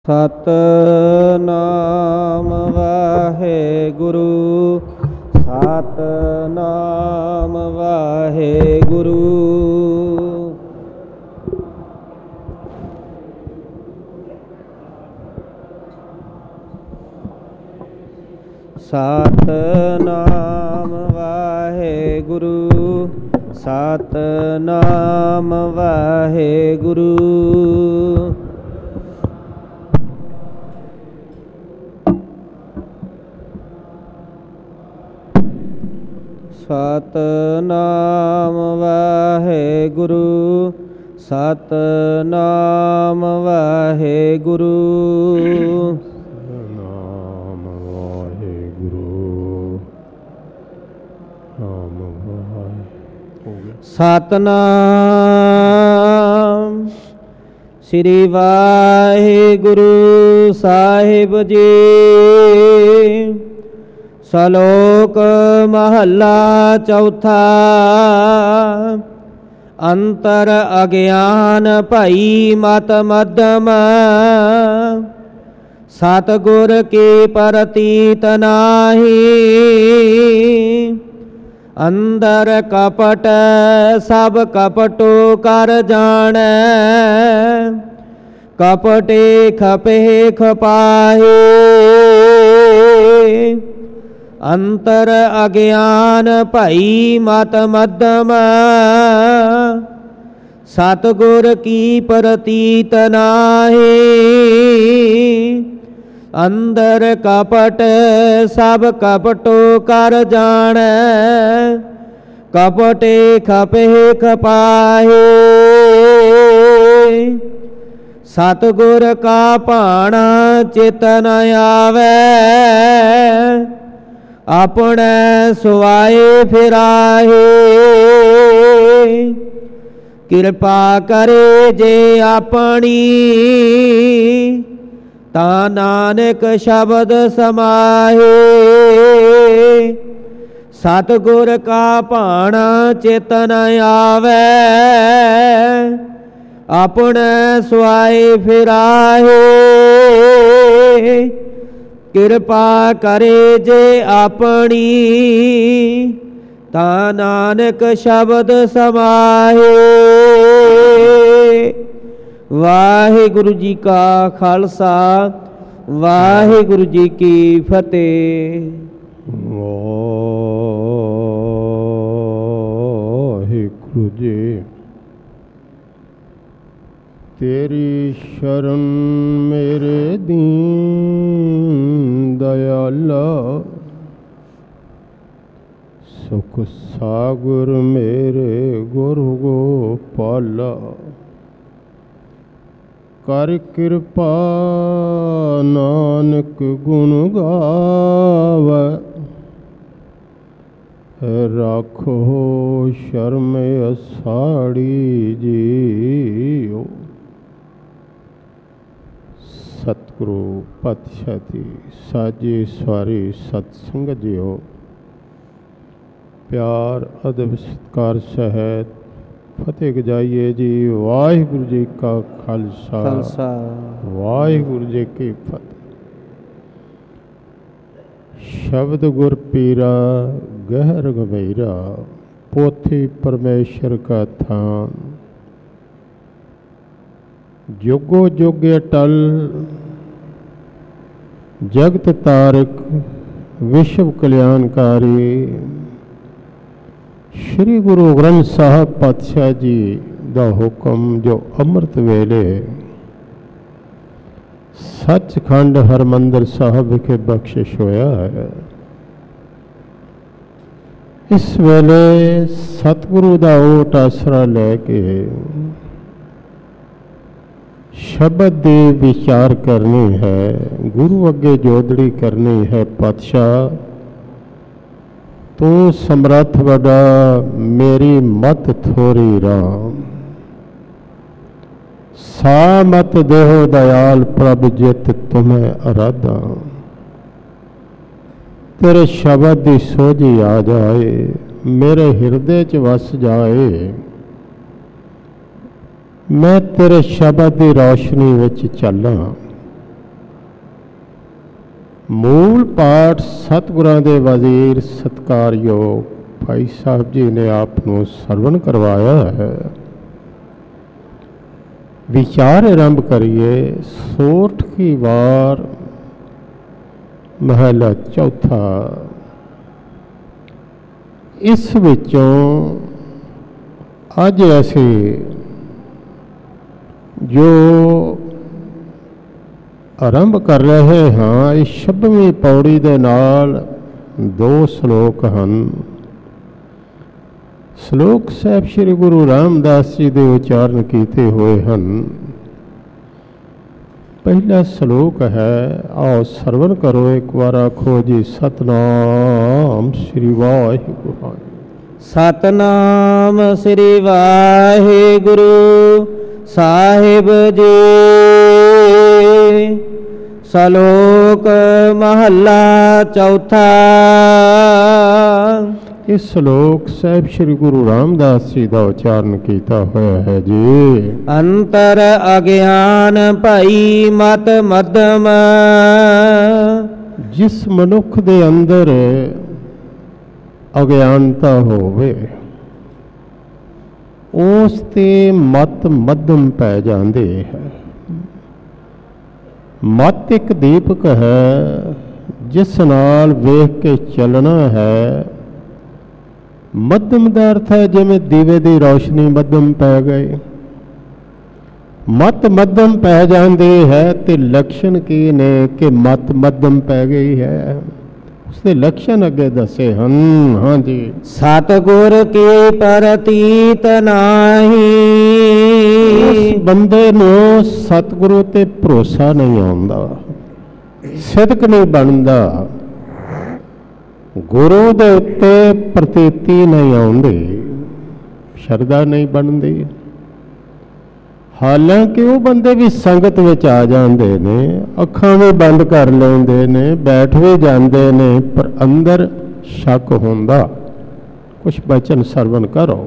ਸਤਿਨਾਮ ਵਾਹਿਗੁਰੂ, ਸਤਿਨਾਮ ਵਾਹਿਗੁਰੂ। ਸਤਿਨਾਮ ਵਾਹਿਗੁਰੂ, ਸਤਿਨਾਮ ਵਾਹਿਗੁਰੂ। ਸਤਿਨਾਮ ਵਾਹਿਗੁਰੂ, ਸਤਿਨਾਮ ਵਾਹਿਗੁਰੂ। ਨਾਮ ਵਾਹਿਗੁਰੂ, ਨਾਮ ਵਾਹਿਗੁਰੂ। ਸਤਿਨਾਮ ਸ੍ਰੀ ਵਾਹਿਗੁਰੂ ਸਾਹਿਬ ਜੀ। ਸ਼ਲੋਕ ਮਹੱਲਾ ਚੌਥਾ। ਅੰਤਰ ਅਗਿਆਨ ਭਈ ਮਤ ਮੱਧਮ, ਸਤਿਗੁਰ ਕੀ ਪ੍ਰਤੀਤ ਨਾਹੀ। ਅੰਦਰ ਕਪਟ ਸਭ ਕਪਟੋ ਕਰ ਜਾਣੈ, ਕਪਟੇ ਖਪੇ ਖਪਾਹੇ। ਅੰਤਰ ਅਗਿਆਨ ਭਈ ਮਤ ਮੱਧਮ, ਸਤਿਗੁਰ ਕੀ ਪ੍ਰਤੀਤ ਨਾਹੀ। ਅੰਦਰ ਕਪਟ ਸਭ ਕਪਟੋ ਕਰ ਜਾਣੈ, ਕਪਟੇ ਖਪੇ ਖਪਾਹੇ। ਸਤਿਗੁਰ ਕਾ ਭਾਣਾ ਚਿਤ ਨ ਆਵੈ, ਆਪਣੇ ਸੁਆਏ ਫਿਰਾਹੇ। ਕਿਰਪਾ ਕਰੇ ਜੇ ਆਪਣੀ, ਤਾਂ ਨਾਨਕ ਸ਼ਬਦ ਸਮਾਹੇ। ਸਤਿਗੁਰ ਕਾ ਭਾਣਾ ਚਿਤ ਨ ਆਵੈ, ਆਪਣੇ ਸੁਆਏ ਫਿਰਾਹੇ। ਕਿਰਪਾ ਕਰੇ ਜੇ ਆਪਣੀ, ਤਾਂ ਨਾਨਕ ਸ਼ਬਦ ਸਮਾਹੇ। ਵਾਹਿਗੁਰੂ ਜੀ ਕਾ ਖਾਲਸਾ, ਵਾਹਿਗੁਰੂ ਜੀ ਕੀ ਫਤਿਹ। ਵਾਹਿਗੁਰੂ ਜੀ। ਤੇਰੀ ਸ਼ਰਨ ਮੇਰੇ ਦੀਨ ਦਇਆਲਾ, ਸੁਖ ਸਾਗਰ ਮੇਰੇ ਗੁਰੂ ਗੋਪਾਲਾ। ਕਰ ਕਿਰਪਾ ਨਾਨਕ ਗੁਣ ਗਾਵੈ, ਰਾਖੋ ਸ਼ਰਮ ਅਸਾੜੀ ਜੀਓ। ਸਤਿਗੁਰੂ ਪਾਤਸ਼ਾਹ ਦੀ ਸਾਜੀ ਸਵਾਰੀ ਸਤ ਸੰਗਤ ਜੀਓ। ਪਿਆਰ ਅਦਬ ਸਤਿਕਾਰ ਸਹਿਤ ਫਤਿਹ ਗਜਾਈਏ ਜੀ। ਵਾਹਿਗੁਰੂ ਜੀ ਕਾ ਖਾਲਸਾ, ਵਾਹਿਗੁਰੂ ਜੀ ਕੀ ਫਤਿਹ। ਸ਼ਬਦ ਗੁਰ ਪੀਰਾ ਗਹਿਰ ਗੰਭੀਰਾ, ਪੋਥੀ ਪਰਮੇਸ਼ਰ ਕਾ ਥਾਨ। ਜੁਗੋ ਜੁਗ ਅਟਲ ਜਗਤ ਤਾਰਕ, ਵਿਸ਼ਵ ਕਲਿਆਣਕਾਰੀ। ਸ਼੍ਰੀ ਗੁਰੂ ਗ੍ਰੰਥ ਸਾਹਿਬ ਪਾਤਸ਼ਾਹ ਜੀ ਦਾ ਹੁਕਮ ਜੋ ਅੰਮ੍ਰਿਤ ਵੇਲੇ ਸੱਚਖੰਡ ਹਰਿਮੰਦਰ ਸਾਹਿਬ ਵਿਖੇ ਬਖਸ਼ਿਸ਼ ਹੋਇਆ ਹੈ। ਇਸ ਵੇਲੇ ਸਤਿਗੁਰੂ ਦਾ ਓਟ ਆਸਰਾ ਲੈ ਕੇ ਸ਼ਬਦ ਦੇ ਵਿਚਾਰ ਕਰਨੀ ਹੈ, ਗੁਰੂ ਅੱਗੇ ਜੋਦੜੀ ਕਰਨੀ ਹੈ। ਪਾਤਸ਼ਾਹ ਤੂੰ ਸਮਰੱਥ ਵੱਡਾ, ਮੇਰੀ ਮਤ ਥੋਰੀ ਰਾਮ। ਸਾ ਮਤ ਦੇਹੋ ਦਇਆਲ, ਪ੍ਰਭ ਜਿਤ ਤੁਮੈ ਅਰਾਧਾ। ਤੇਰੇ ਸ਼ਬਦ ਦੀ ਸੋਝੀ ਆ ਜਾਏ, ਮੇਰੇ ਹਿਰਦੇ 'ਚ ਵਸ ਜਾਏ। ਮੈਂ ਤੇਰੇ ਸ਼ਬਦ ਦੀ ਰੌਸ਼ਨੀ ਵਿੱਚ ਚੱਲਾਂ। ਮੂਲ ਪਾਠ ਸਤਿਗੁਰਾਂ ਦੇ ਵਜ਼ੀਰ ਸਤਿਕਾਰਯੋਗ ਭਾਈ ਸਾਹਿਬ ਜੀ ਨੇ ਆਪ ਨੂੰ ਸਰਵਣ ਕਰਵਾਇਆ ਹੈ। ਵਿਚਾਰ ਆਰੰਭ ਕਰੀਏ। ਸੋਠ ਕੀ ਵਾਰ ਮਹਲਾ ਚੌਥਾ। ਇਸ ਵਿੱਚੋਂ ਅੱਜ ਅਸੀਂ ਜੋ ਆਰੰਭ ਕਰ ਰਹੇ ਹਾਂ, ਇਸ 26ਵੀਂ ਪੌੜੀ ਦੇ ਨਾਲ 2 ਸ਼ਲੋਕ ਹਨ। ਸ਼ਲੋਕ ਸਾਹਿਬ ਸ੍ਰੀ ਗੁਰੂ ਰਾਮਦਾਸ ਜੀ ਦੇ ਉਚਾਰਨ ਕੀਤੇ ਹੋਏ ਹਨ। ਪਹਿਲਾ ਸ਼ਲੋਕ ਹੈ, ਆਓ ਸਰਵਣ ਕਰੋ। ਇੱਕ ਵਾਰ ਆਖੋ ਜੀ, ਸਤਨਾਮ ਸ੍ਰੀ ਵਾਹਿਗੁਰੂ। ਸਤਨਾਮ ਸ੍ਰੀ ਵਾਹਿਗੁਰੂ ਸਾਹਿਬ ਜੀ। ਸ਼ਲੋਕ ਮਹੱਲਾ ਚੌਥਾ। ਇਸ ਸ਼ਲੋਕ ਸਾਹਿਬ ਸ੍ਰੀ ਗੁਰੂ ਰਾਮਦਾਸ ਜੀ ਦਾ ਉਚਾਰਨ ਕੀਤਾ ਹੋਇਆ ਹੈ ਜੀ। ਅੰਤਰ ਅਗਿਆਨ ਭਈ ਮਤ ਮੱਧਮ। ਜਿਸ ਮਨੁੱਖ ਦੇ ਅੰਦਰ ਅਗਿਆਨਤਾ ਹੋਵੇ ਉਸ ਤੇ ਮਤ ਮੱਧਮ ਪੈ ਜਾਂਦੇ ਹੈ। ਮਤ ਇੱਕ ਦੀਪਕ ਹੈ ਜਿਸ ਨਾਲ ਵੇਖ ਕੇ ਚੱਲਣਾ ਹੈ। ਮੱਧਮ ਦਾ ਅਰਥ ਹੈ ਜਿਵੇਂ ਦੀਵੇ ਦੀ ਰੌਸ਼ਨੀ ਮੱਧਮ ਪੈ ਗਈ। ਮਤ ਮੱਧਮ ਪੈ ਜਾਂਦੀ ਹੈ ਤੇ ਲੱਛਣ ਕੀ ਨੇ ਕਿ ਮਤ ਮੱਧਮ ਪੈ ਗਈ ਹੈ। ਉਸਦੇ ਲੱਛਣ ਅੱਗੇ ਦੱਸੇ ਹਨ। ਹਾਂਜੀ। ਸਤਿਗੁਰ ਕੀ ਪ੍ਰਤੀਤ ਨਾਹੀ। ਉਸ ਬੰਦੇ ਨੂੰ ਸਤਿਗੁਰੂ ਤੇ ਭਰੋਸਾ ਨਹੀਂ ਆਉਂਦਾ, ਸਿਦਕ ਨਹੀਂ ਬਣਦਾ, ਗੁਰੂ ਦੇ ਉੱਤੇ ਪ੍ਰਤੀਤੀ ਨਹੀਂ ਆਉਂਦੀ, ਸ਼ਰਧਾ ਨਹੀਂ ਬਣਦੀ। ਹਾਲਾਂਕਿ ਉਹ ਬੰਦੇ ਵੀ ਸੰਗਤ ਵਿੱਚ ਆ ਜਾਂਦੇ ਨੇ, ਅੱਖਾਂ ਵੀ ਬੰਦ ਕਰ ਲੈਂਦੇ ਨੇ, ਬੈਠ ਵੀ ਜਾਂਦੇ ਨੇ, ਪਰ ਅੰਦਰ ਸ਼ੱਕ ਹੁੰਦਾ। ਕੁਛ ਬਚਨ ਸਰਵਣ ਕਰੋ।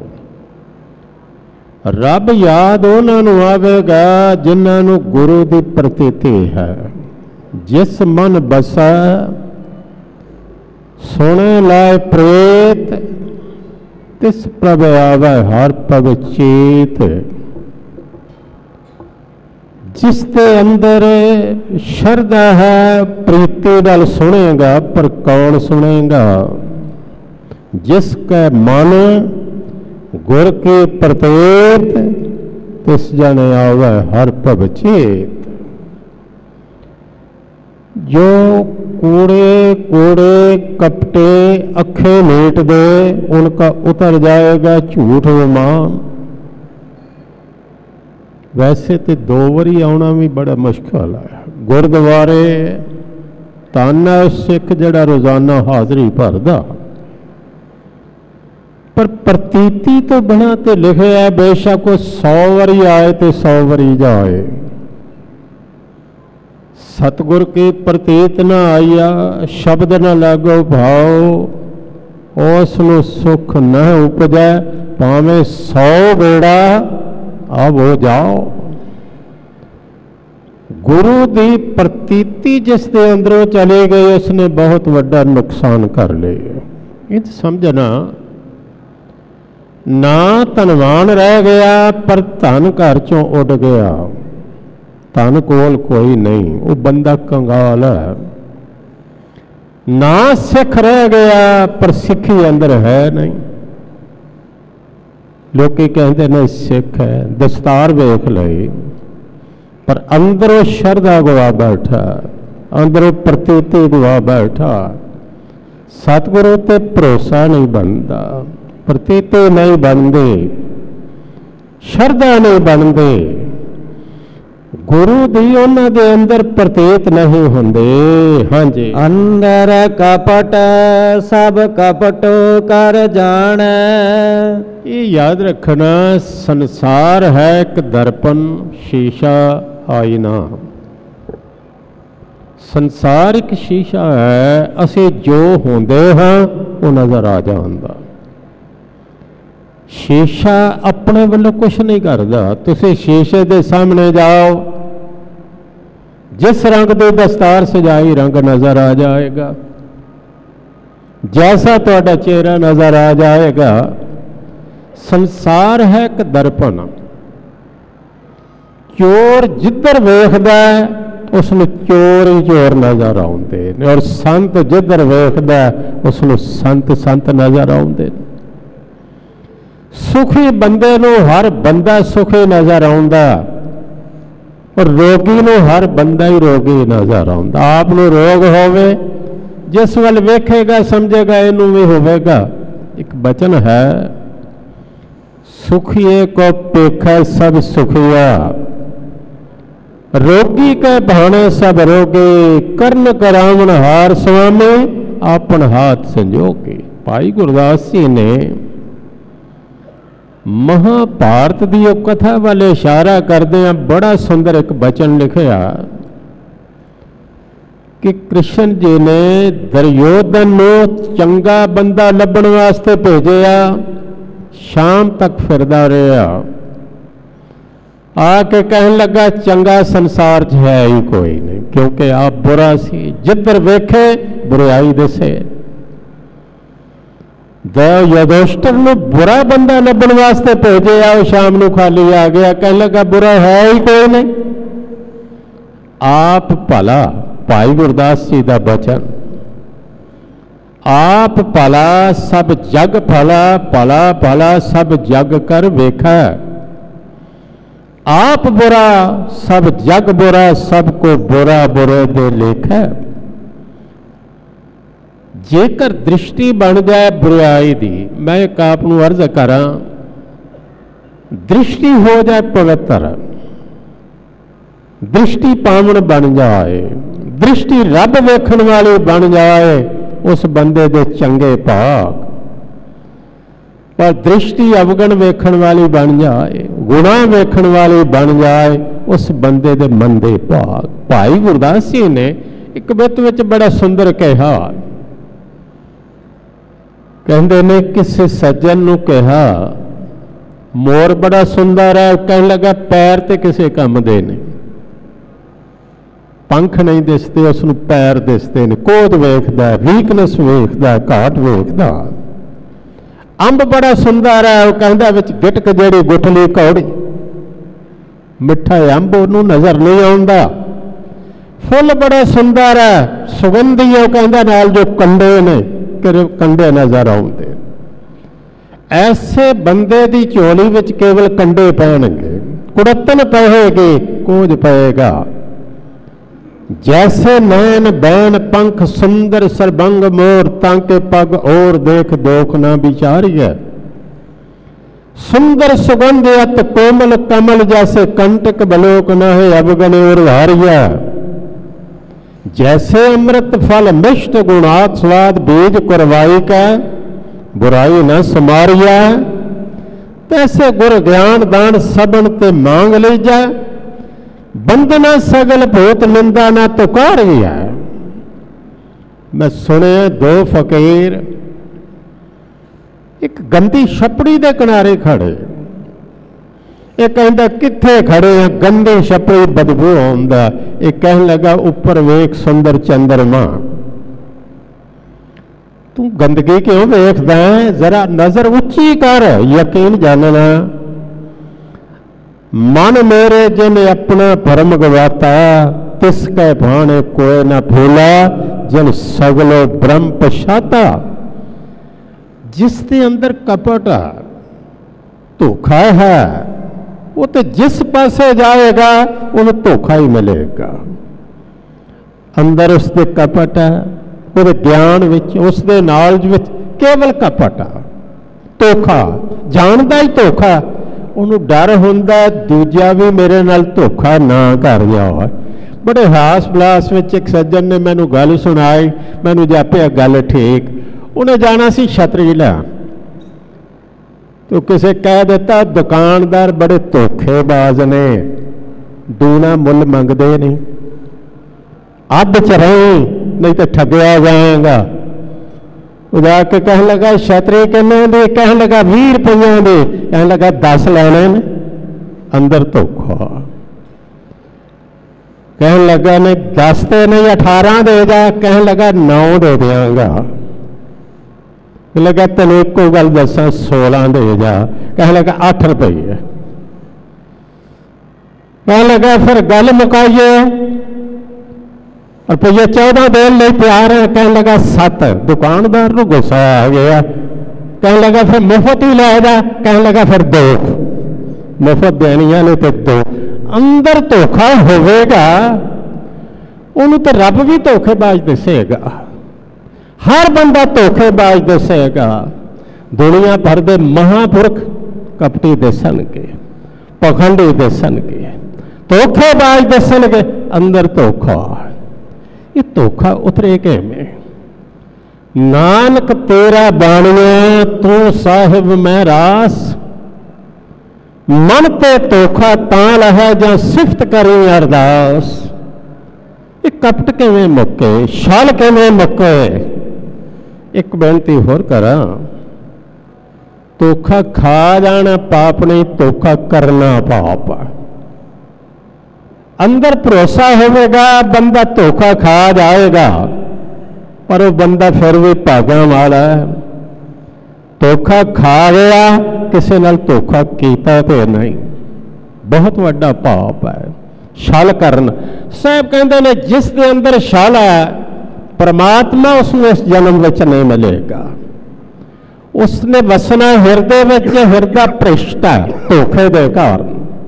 ਰੱਬ ਯਾਦ ਉਹਨਾਂ ਨੂੰ ਆਵੇਗਾ ਜਿਨ੍ਹਾਂ ਨੂੰ ਗੁਰੂ ਦੀ ਪ੍ਰਤੀਤੀ ਹੈ। ਜਿਸ ਮਨ ਬਸਾ ਸੁਣੇ ਲਾਇ ਪ੍ਰੇਤ, ਤਿਸ ਪ੍ਰਭ ਆਵੈ ਹਰ ਪਗ ਚੇਤ। ਜਿਸ ਦੇ ਅੰਦਰ ਸ਼ਰਧਾ ਹੈ ਪ੍ਰੀਤੀ ਨਾਲ ਸੁਣੇਗਾ, ਪਰ ਕੌਣ ਸੁਣੇਗਾ? ਜਿਸ ਕੈ ਮਨ ਗੁਰ ਕੇ ਪ੍ਰਤੀਤ, ਤਿਸ ਜਨ ਆਵੈ ਹਰ ਪਗ ਚੇਤ। जो कूड़े कूड़े कपटे अखे मीट दे, उनका उतर जाएगा झूठ विमान। वैसे तो 2 वारी आना भी बड़ा मुश्किल है। गुरुद्वारे धन है सिख जिहड़ा रोजाना हाज़री भरदा, पर प्रतीति तो बिना तो लिखे है बेशक वो 100 वारी आए तो 100 वारी जाए। सतगुर की प्रतीत न आईया, शब्द न लागो भाव, उसनू सुख न उपजै, भावें 100 बेड़ा अब हो जाओ। गुरु की प्रतीति जिस दे अंदरों चली गई, उसने बहुत वड्डा नुकसान कर लिया। इन समझना, ना धनवान रह गया पर धन घर चों उड़ गया। धन कोल कोई नहीं, वो बंदा कंगाल है। ना सिख रह गया पर सिखी अंदर है नहीं। लोग कहते ने सिख है, दस्तार वेख लई, पर अंदरों शरधा गवा बैठा, अंदरों प्रतीति गवा बैठा। सतगुरु ते भरोसा नहीं बनता, प्रतीति नहीं बनती, शरधा नहीं बनती, गुरु दी उन्हां दे अंदर प्रतीत नहीं हुंदे। हाँ जी। अंदर कपट सब कपट कर जाने। ये याद रखना, संसार है एक दर्पण, शीशा, आईना। संसार एक शीशा है, असी जो होंदे हां वो नजर आ जांदा। शीशा अपने वालों कुछ नहीं करता। तुसी शीशे के सामने जाओ, जिस रंग की दस्तार सजाई रंग नजर आ जाएगा, जैसा तुहाडा चेहरा नजर आ जाएगा। संसार है एक दर्पण, चोर जिधर वेखदा उसनूं चोर ही चोर नजर आउंदे ने, और संत जिधर वेखदा उसनूं संत संत नजर आउंदे ने। सुखी बंदे नूं हर बंदा सुखी नजर आउंदा, और रोगी नूं हर बंदा ही रोगी नजर आउंदा। आप नूं रोग होवे, जिस वल वेखेगा समझेगा इनू भी होवेगा। एक बचन है, सुखिए को पेखा सब सुखिया, रोगी के भाने सब रोगे, कर्ण करावन हार स्वामी आपन हाथ संजोगे। भाई गुरदास जी ने महाभारत की कथा वाले इशारा करदे बड़ा सुंदर एक बचन लिखिया कि कृष्ण जी ने दुर्योधन नूं चंगा बंदा लभण वास्ते भेजिया, शाम तक फिरदा रहा, आके कहन लगा चंगा संसार च है ही कोई नहीं, क्योंकि आप बुरा सी, जिधर वेखे बुराई दिसे। युधिष्ठिर नूं बुरा बंदा लभण वास्ते भेजिया, शाम नूं खाली आ गया, कहन लगा बुरा है ही कोई नहीं, आप भला। भाई गुरदास जी का बचन, आप भला सब जग भला, भला भला सब जग कर वेखा, आप बुरा सब जग बुरा, सबको बुरा बुरे दे लेखा। जेकर दृष्टि बन जाए बुराई दी, मैं एक आप नूं अर्ज करा, दृष्टि हो जाए पवित्र, दृष्टि पावन बन जाए, दृष्टि रब वेखण वाली बन जाए, उस बंदे दे चंगे भाग। पर दृष्टि अवगण वेखण वाली बन जाए, गुणा वेखण वाली बन जाए, उस बंदे दे मंदे भाग। भाई गुरदास जी ने एक बित विच बड़ा सुंदर कहा, कहंदे ने किसी सज्जन नूं कहा मोर बड़ा सुंदर है, कहन लगा पैर ते किसी काम दे नहीं, पंख नहीं दिसते, उसनूं पैर दिसते ने, कोद वेखदा, वीकनेस वेखदा, घाट वेखदा। अंब बड़ा सुंदर है, कहंदा विच गिटक जेड़ी गुठली कौड़ी, मिठा अंब उहनूं नज़र नहीं आउंदा। फुल बड़ा सुंदर है, सुगंधी है, कहंदा नाल जो कंडे ने कंडे नज़र आउंदे। ऐसे बंदे दी झोली विच केवल कंडे पैणगे, कुड़तन पएगी, कोज पएगा। जैसे नैन बैन पंख सुंदर सरबंग मोर, तांके पग और देख दोख ना विचारिय। सुंदर सुगंध अत कोमल कमल, जैसे कंटक बलोक न है अवगण और हारिया। जैसे अमृत फल मिष्ट गुणात स्वाद, बीज कुरवाई का बुराई न समारिया। तैसे गुर ज्ञान दान सबन ते मांग लीजा, बंदना सगल भूत निंदा ना तुकार गया। मैं सुने दो फकीर एक गंदी छपड़ी के किनारे खड़े, ये कहता किथे खड़े हैं, गंदी छपड़ी बदबू आउंदा। ये कहन लगा उपर वेख सुंदर चंद्रमा, तू गंदगी क्यों वेखदा है, जरा नजर उच्ची कर, यकीन जानना। मन मेरे जिन अपना भरम गवाता, तिसके भाने कोई न भूला, जिन सगलो ब्रह्म पछाता। जिसके अंदर कपट धोखा है, वो तो जिस पासे जाएगा उन्हें धोखा ही मिलेगा। अंदर उसके कपट है, वो ज्ञान विच उसके नॉलेज विच केवल कपट है, धोखा जानता ही धोखा। उन्होंने डर होंदा दूजा भी मेरे नाल धोखा ना कर जाए। बड़े हास विलास विच एक सज्जन ने मैनू गल सुनाई, मैनू जापिया गल ठीक। उन्हें जाना सी छतरी लैण, तो किसी कह दिता दुकानदार बड़े धोखेबाज ने, दूना मुल मंगते नहीं, अध च रही नहीं तो ठगया जाएगा। जाके कह लगा छतरी किन्ने दी, कह लगा 20 रुपये दी, कह लगा 10 लेने ने, अंदर धोखा। कहने लगा नहीं 10 तो नहीं 18 दे जा, कहने लगा 9 दे देंगा। लगा तेन एक गल दसा 16 दे जा, कहने लगा 8 रुपये। कहने लगा फिर गल मुकाइए, रुपये 14 देने लिए तैयार है। कहने लगा 7। दुकानदार को गुस्सा आ गया, कहने लगा फिर मुफ्त ही ले जा, कहने लगा फिर 2 मुफ्त देनिया ने तो 2। अंदर धोखा होगा, उन्होंने तो रब भी धोखेबाज दसेगा, हर बंदा धोखेबाज दसेगा। दुनिया भर के महापुरख कपटी दसणगे, पखंडी दसणगे, धोखेबाज दसणगे, अंदर धोखा। ये धोखा उतरे किवें? नानक तेरा बाणिया तू साहिब मैं रास, मन ते धोखा तां लहै जां सिफत करी अरदास। ये कपट किवें मुक्के, छल किवें मुक्के? एक बेनती होर करा, धोखा खा जाना पाप नहीं, धोखा करना पाप। अंदर भरोसा होगा बंदा धोखा खा जाएगा, पर वो बंदा फिर भी भाग्यां वाला है। धोखा खा गया, किसी नाल धोखा कीता तो नहीं, बहुत वड्डा पाप है छल करना। साहब कहते हैं जिस दे अंदर छल है, परमात्मा उसमें इस जन्म में नहीं मिलेगा। उसने वसना हिरदे में, हिरदा भ्रिष्ट है धोखे दे कारण।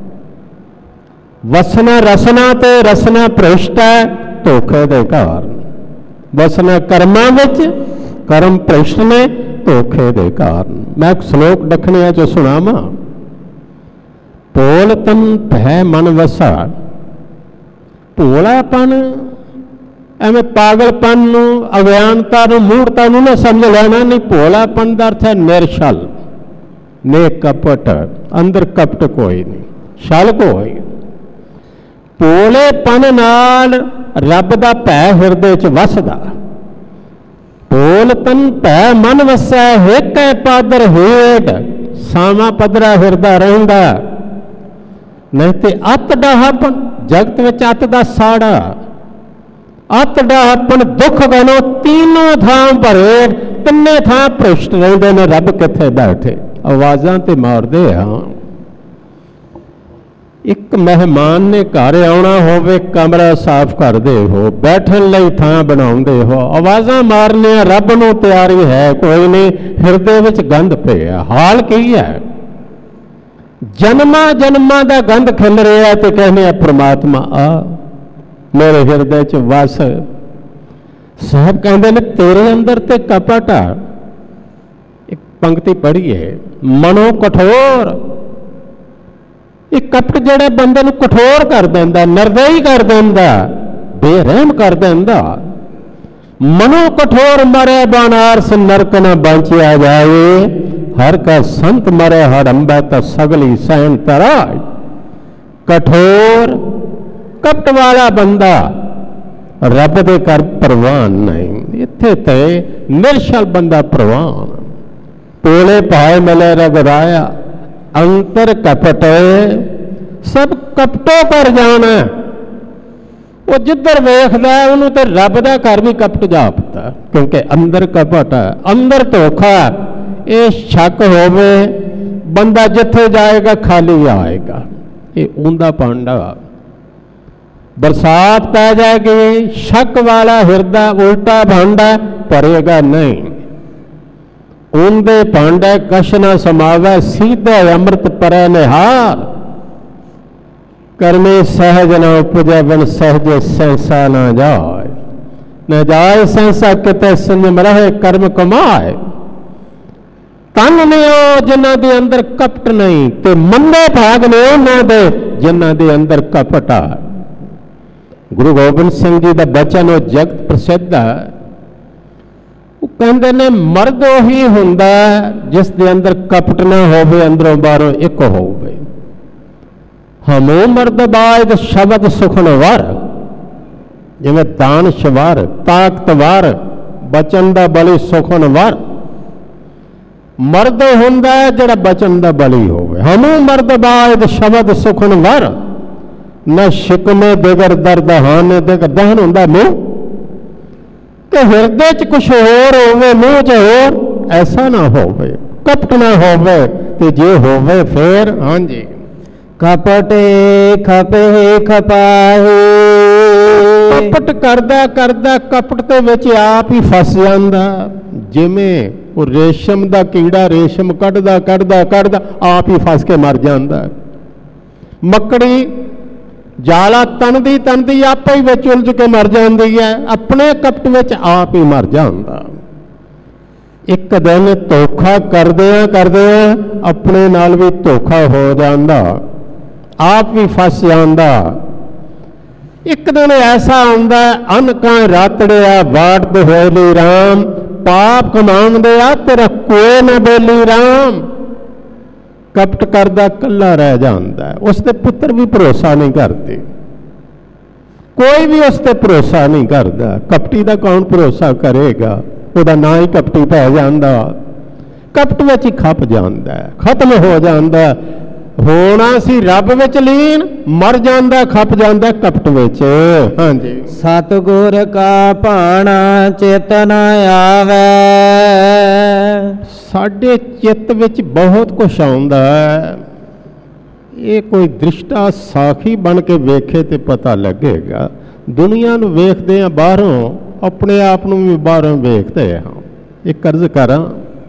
वसना रसना ते रसना भ्रिष्ट है धोखे दे कारण। वसना कर्मां विच, कर्म भ्रिष्ट ने धोखे दे कारण। मैं एक श्लोक दखनिया चो सुनावा। भोल तन भै मन वसा। भोलापन एवं पागलपन, अज्ञानता, मूर्ता ना समझ लेना नहीं। भोलापन का अर्थ है निरछल, ने कपट, अंदर कपट कोई नहीं, छल कोई। भोलेपन नाल रब दा भै हिरदे च वसदा। भोल तन भै मन वसै, हिक पादर हेड, सावा पदरा हिरदा रहिंदा। नहीं तो अत डाहपन, जगत विच अत दा साड़ा। अत डाहपन दुख गनो तीनों थां भरे, तिन्ने थां भ्रिष्ट रहिंदे ने, रब किथे बैठे। आवाज़ां ते मारदे हां। एक मेहमान ने घर आना होवे, कमरा साफ करते हो, बैठन लई थां बनाउंदे हो, आवाज़ां मारने रब नूं तैयारी है कोई नहीं, हिरदे विच गंद पिया। हाल की है? जन्मा जन्मां दा गंद खिल रहा तो कहने परमात्मा आ मेरे हिरदे च वस। साहब कहते ने तेरे अंदर ते कपट आ। एक पंक्ति पढ़िए, मनो कठोर। एक कपट जिहड़ा बंदे नूं कठोर कर देंदा, निर्दयी कर देंदा, बेरहम कर देंदा। मनो कठोर मरे बनारस, नरक न बंचिया जाए। हर का संत मरे हड़ंबा, तो सगली सहन तराज। कठोर कपट वाला बंदा रब दे कर प्रवान नहीं। इत्थे ते निरछल बंदा प्रवान। टोले भाए मिले रघुराया, अंतर कपट सब कपटों कर जाना। वो जिधर वेखदा उन्होंने तो रब दा घर भी कपट जापता, क्योंकि अंदर कपट है, अंदर धोखा। ये शक होवे बंदा जिथे जाएगा खाली आएगा। ये ऊंदा पांडा। बरसात पै जाएगी, शक वाला हिरदा उल्टा भांडा भरेगा नहीं। ऊंदे भांडे कश न समावे, सीधे अमृत परै निहार। करमे सहज न उपजे, बन सहज सहसा न जाए। न जाए सहसा किते संयम रहे, कर्म कमाए। तन ने जिन्हां दे अंदर कपट नहीं, ते मंदे भाग ने उन्हां दे जिन्हां दे अंदर कपट आ। गुरु गोबिंद सिंह जी का बचन वो जगत प्रसिद्ध है। वो कहते ने मर्द ही हुंदा जिस दे अंदर कपट ना होवे, अंदरों बाहरों एक होवे। हमो मर्द बाज शब्द सुखनवर, जिवें दानशवर, ताकतवर, बचन दा बली सुखनवर। मर्द हुंदा जिहड़ा बचन दा बली होवे। हमो मर्द बाज शब्द सुखनवर, ਨਾ ਸ਼ਿਕਮੇ ਦਿਗਰ ਦਰਦ ਹਾਨ ਦਿਗਰ ਦਹਨ ਹੁੰਦਾ ਮੂੰਹ, ਕਿ ਹਿਰਦੇ 'ਚ ਕੁਛ ਹੋਰ ਹੋਵੇ, ਮੂੰਹ 'ਚ ਹੋਰ, ਐਸਾ ਨਾ ਹੋਵੇ, ਕਪਟ ਨਾ ਹੋਵੇ। ਤੇ ਜੇ ਹੋਵੇ ਫੇਰ ਹਾਂਜੀ ਕਪਟੇ ਖਪੇ ਖਪਾਹੇ, ਕਪਟ ਕਰਦਾ ਕਰਦਾ ਕਪਟ ਦੇ ਵਿੱਚ ਆਪ ਹੀ ਫਸ ਜਾਂਦਾ। ਜਿਵੇਂ ਉਹ ਰੇਸ਼ਮ ਦਾ ਕੀੜਾ ਰੇਸ਼ਮ ਕੱਢਦਾ ਕੱਢਦਾ ਕੱਢਦਾ ਆਪ ਹੀ ਫਸ ਕੇ ਮਰ ਜਾਂਦਾ। ਮੱਕੜੀ ਜਾਲਾ ਤਣਦੀ ਤਣਦੀ ਆਪੇ ਹੀ ਵਿੱਚ ਉਲਝ ਕੇ ਮਰ ਜਾਂਦੀ ਹੈ, ਆਪਣੇ ਕਪਟ ਵਿੱਚ ਆਪ ਹੀ ਮਰ ਜਾਂਦਾ। ਇੱਕ ਦਿਨ ਧੋਖਾ ਕਰਦਿਆਂ ਕਰਦਿਆਂ ਆਪਣੇ ਨਾਲ ਵੀ ਧੋਖਾ ਹੋ ਜਾਂਦਾ, ਆਪ ਵੀ ਫਸ ਜਾਂਦਾ। ਇੱਕ ਦਿਨ ਐਸਾ ਆਉਂਦਾ ਅਨਕਾਂ ਰਾਤੜਿਆ ਬਾੜਦ ਹੋਲੀ ਰਾਮ, ਪਾਪ ਕਮਾਉਂਦੇ ਆ ਤੇਰਾ ਕੋਈ ਨਾ ਬੋਲੀ ਰਾਮ। ਕਪਟ ਕਰਦਾ ਕੱਲਾ ਰਹਿ ਜਾਂਦਾ, ਉਸ ਤੇ ਪੁੱਤਰ ਵੀ ਭਰੋਸਾ ਨਹੀਂ ਕਰਦੇ, ਕੋਈ ਵੀ ਉਸ ਤੇ ਭਰੋਸਾ ਨਹੀਂ ਕਰਦਾ। ਕਪਟੀ ਦਾ ਕੌਣ ਭਰੋਸਾ ਕਰੇਗਾ, ਉਹਦਾ ਨਾਂ ਹੀ ਕਪਟੀ ਪੈ ਜਾਂਦਾ, ਕਪਟ ਵਿੱਚ ਹੀ ਖਪ ਜਾਂਦਾ, ਖਤਮ ਹੋ ਜਾਂਦਾ। ਹੋਣਾ ਸੀ ਰੱਬ ਵਿੱਚ ਲੀਨ, ਮਰ ਜਾਂਦਾ ਖਪ ਜਾਂਦਾ ਕਪਟ ਵਿੱਚ। ਹਾਂਜੀ ਸਤਿਗੁਰ ਕਾ ਭਾਣਾ ਚਿਤ ਨ ਆਵੈ, ਸਾਡੇ ਚਿੱਤ ਵਿੱਚ ਬਹੁਤ ਕੁਛ ਆਉਂਦਾ ਹੈ। ਇਹ ਕੋਈ ਦ੍ਰਿਸ਼ਟਾ ਸਾਖੀ ਬਣ ਕੇ ਵੇਖੇ ਤੇ ਪਤਾ ਲੱਗੇਗਾ। ਦੁਨੀਆ ਨੂੰ ਵੇਖਦੇ ਆ ਬਾਹਰੋਂ, ਆਪਣੇ ਆਪ ਨੂੰ ਵੀ ਬਾਹਰੋਂ ਵੇਖਦੇ ਹਾਂ। ਇੱਕ ਅਰਜ਼ ਕਰਾਂ,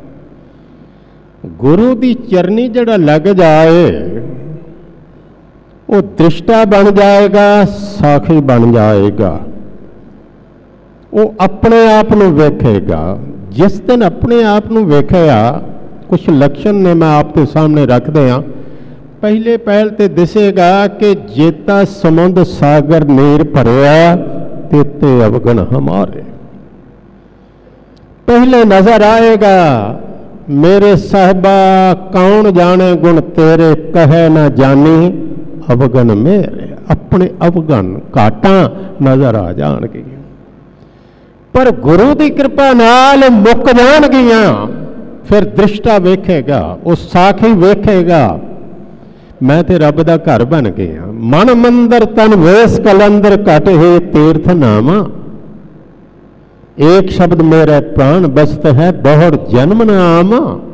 ਗੁਰੂ ਦੀ ਚਰਨੀ ਜਿਹੜਾ ਲੱਗ ਜਾਏ ਉਹ ਦ੍ਰਿਸ਼ਟਾ ਬਣ ਜਾਏਗਾ, ਸਾਖੀ ਬਣ ਜਾਏਗਾ। ਉਹ ਆਪਣੇ ਆਪ ਨੂੰ ਵੇਖੇਗਾ। ਜਿਸ ਦਿਨ ਆਪਣੇ ਆਪ ਨੂੰ ਵੇਖਿਆ, ਕੁਛ ਲੱਛਣ ਨੇ ਮੈਂ ਆਪ ਦੇ ਸਾਹਮਣੇ ਰੱਖਦੇ ਹਾਂ। ਪਹਿਲੇ ਪਹਿਲ ਤੇ ਦਿਸੇਗਾ ਕਿ ਜੇਤਾ ਸਮੁੰਦ ਸਾਗਰ ਨੀਰ ਭਰਿਆ, ਤੇਤੇ ਅਵਗਣ ਹਮਾਰੇ। ਪਹਿਲੇ ਨਜ਼ਰ ਆਏਗਾ मेरे साहिबा कौन जाने गुण तेरे, कहे न जानी अवगन मेरे। अपने अवगन घाटा नजर आ जाणगियां, पर गुरु की कृपा नाल मुक जाणगियां। फिर दृष्टा वेखेगा, उस साखी वेखेगा, मैं ते रब दा घर बन गया। मन मंदिर तन वेस कलंदर घट है तीर्थ नामा, एक शब्द मेरा प्राण बसत है बहुत जन्म नाम।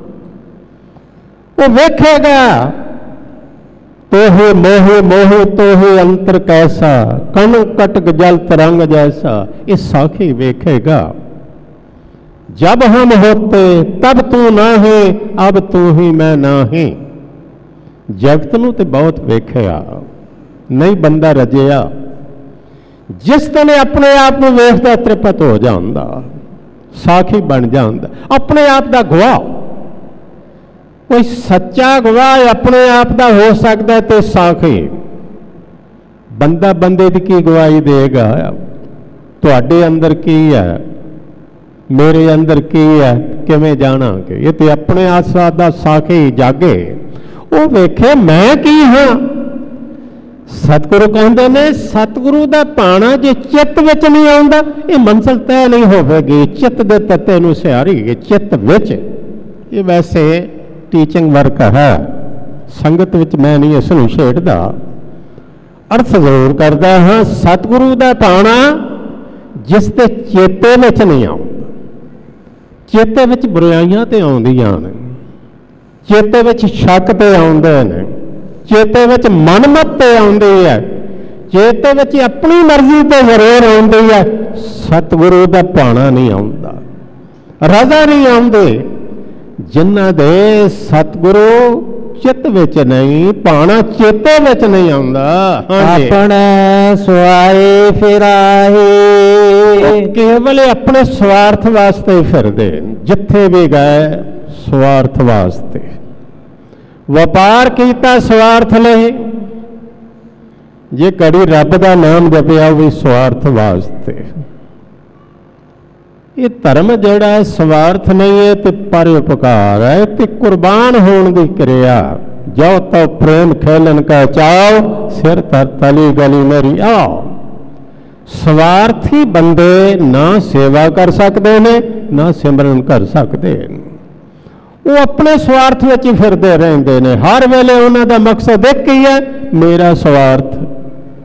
वो वेखेगा तो ही मोहे मोहे तो ही अंतर कैसा, कण कटक जल तरंग जैसा। इस साखी वेखेगा। जब हम होते तब तू ना है, अब तू ही मैं ना ही। जगत नूं ते बहुत वेखिया, नहीं बंदा रजिया। जिस दिन अपने आप को वेखदा तृप्त हो जाता, साखी बन जाता। अपने आप का गवाह, कोई सच्चा गवाह अपने आप का हो सकता है तो साखी। बंदा बंदे की की गवाही देगा, तुहाडे अंदर की है, मेरे अंदर की है, किवें जाणांगे। ये तो अपने आसा दा साखी जागे, वो वेखे मैं की हाँ। सतगुरु कहते ने सतगुरु का भाना जे चित्त विच नहीं आउंदा, ये मंजिल तय नहीं होवेगी। चित्त दे तत्ते नूं सिहारी चित्त विच। ये वैसे टीचिंग वर्क है, संगत विच मैं नहीं इस नूं छेड़दा, अर्थ जरूर करदा हाँ। सतगुरु का भाना जिस ते चेते विच नहीं आउंदा। चेते विच बुराइयां ते आउंदियां ने, चेते विच शक ते आउंदे ने, चेते विच मनमत ते आउंदी है, चेते विच अपनी मर्जी ते जरूर आउंदी है। सतगुरु दा भाना नहीं आउंदा, रजा नहीं आउंदी। जिन्हां दे सतगुरु चित्त विच नहीं, भाना चेते विच नहीं आउंदा। अपने स्वाए फिराहे, केवल अपने स्वार्थ वास्ते फिरदे, जिथे भी गए स्वार्थ वास्ते। वपार किया स्वार्थ नहीं, जे कड़ी रब का नाम जपिया भी स्वार्थ वास्ते। ये धर्म जड़ा स्वार्थ नहीं है तो परोपकार है, तो कुर्बान होने की क्रिया। जो तो प्रेम खेलन का चाओ, सिर तर तली गली मेरी आओ। स्वार्थी बंदे ना सेवा कर सकते हैं, ना सिमरन कर सकते हैं। वो अपने स्वार्थ में ही फिरते रहते हैं। हर वेले उन्हों का मकसद एक ही है, मेरा स्वार्थ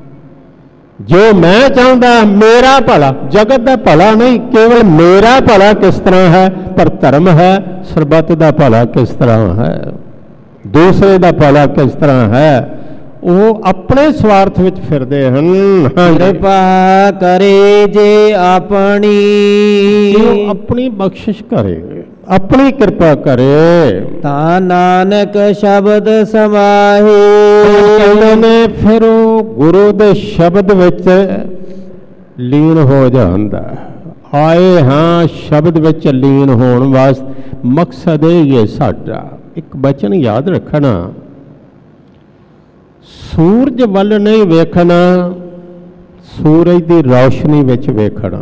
जो मैं चाहता मेरा भला, जगत का भला नहीं, केवल मेरा भला किस तरह है, पर धर्म है सरबत का भला किस तरह है, दूसरे का भला किस तरह है, वो अपने स्वार्थ विच फिरदे हन। कृपा करे जे अपनी, अपनी बख्शिश करे, अपनी कृपा करे, ता नानक शब्द समाहे। ने फिर गुरु दे शब्द विच लीन हो जांदा। आए हाँ शब्द विच लीन होने वास्ते मकसद ये साडा एक बचन याद रखना, सूरज वल नहीं वेखना, सूरज की रोशनी विच वेखना।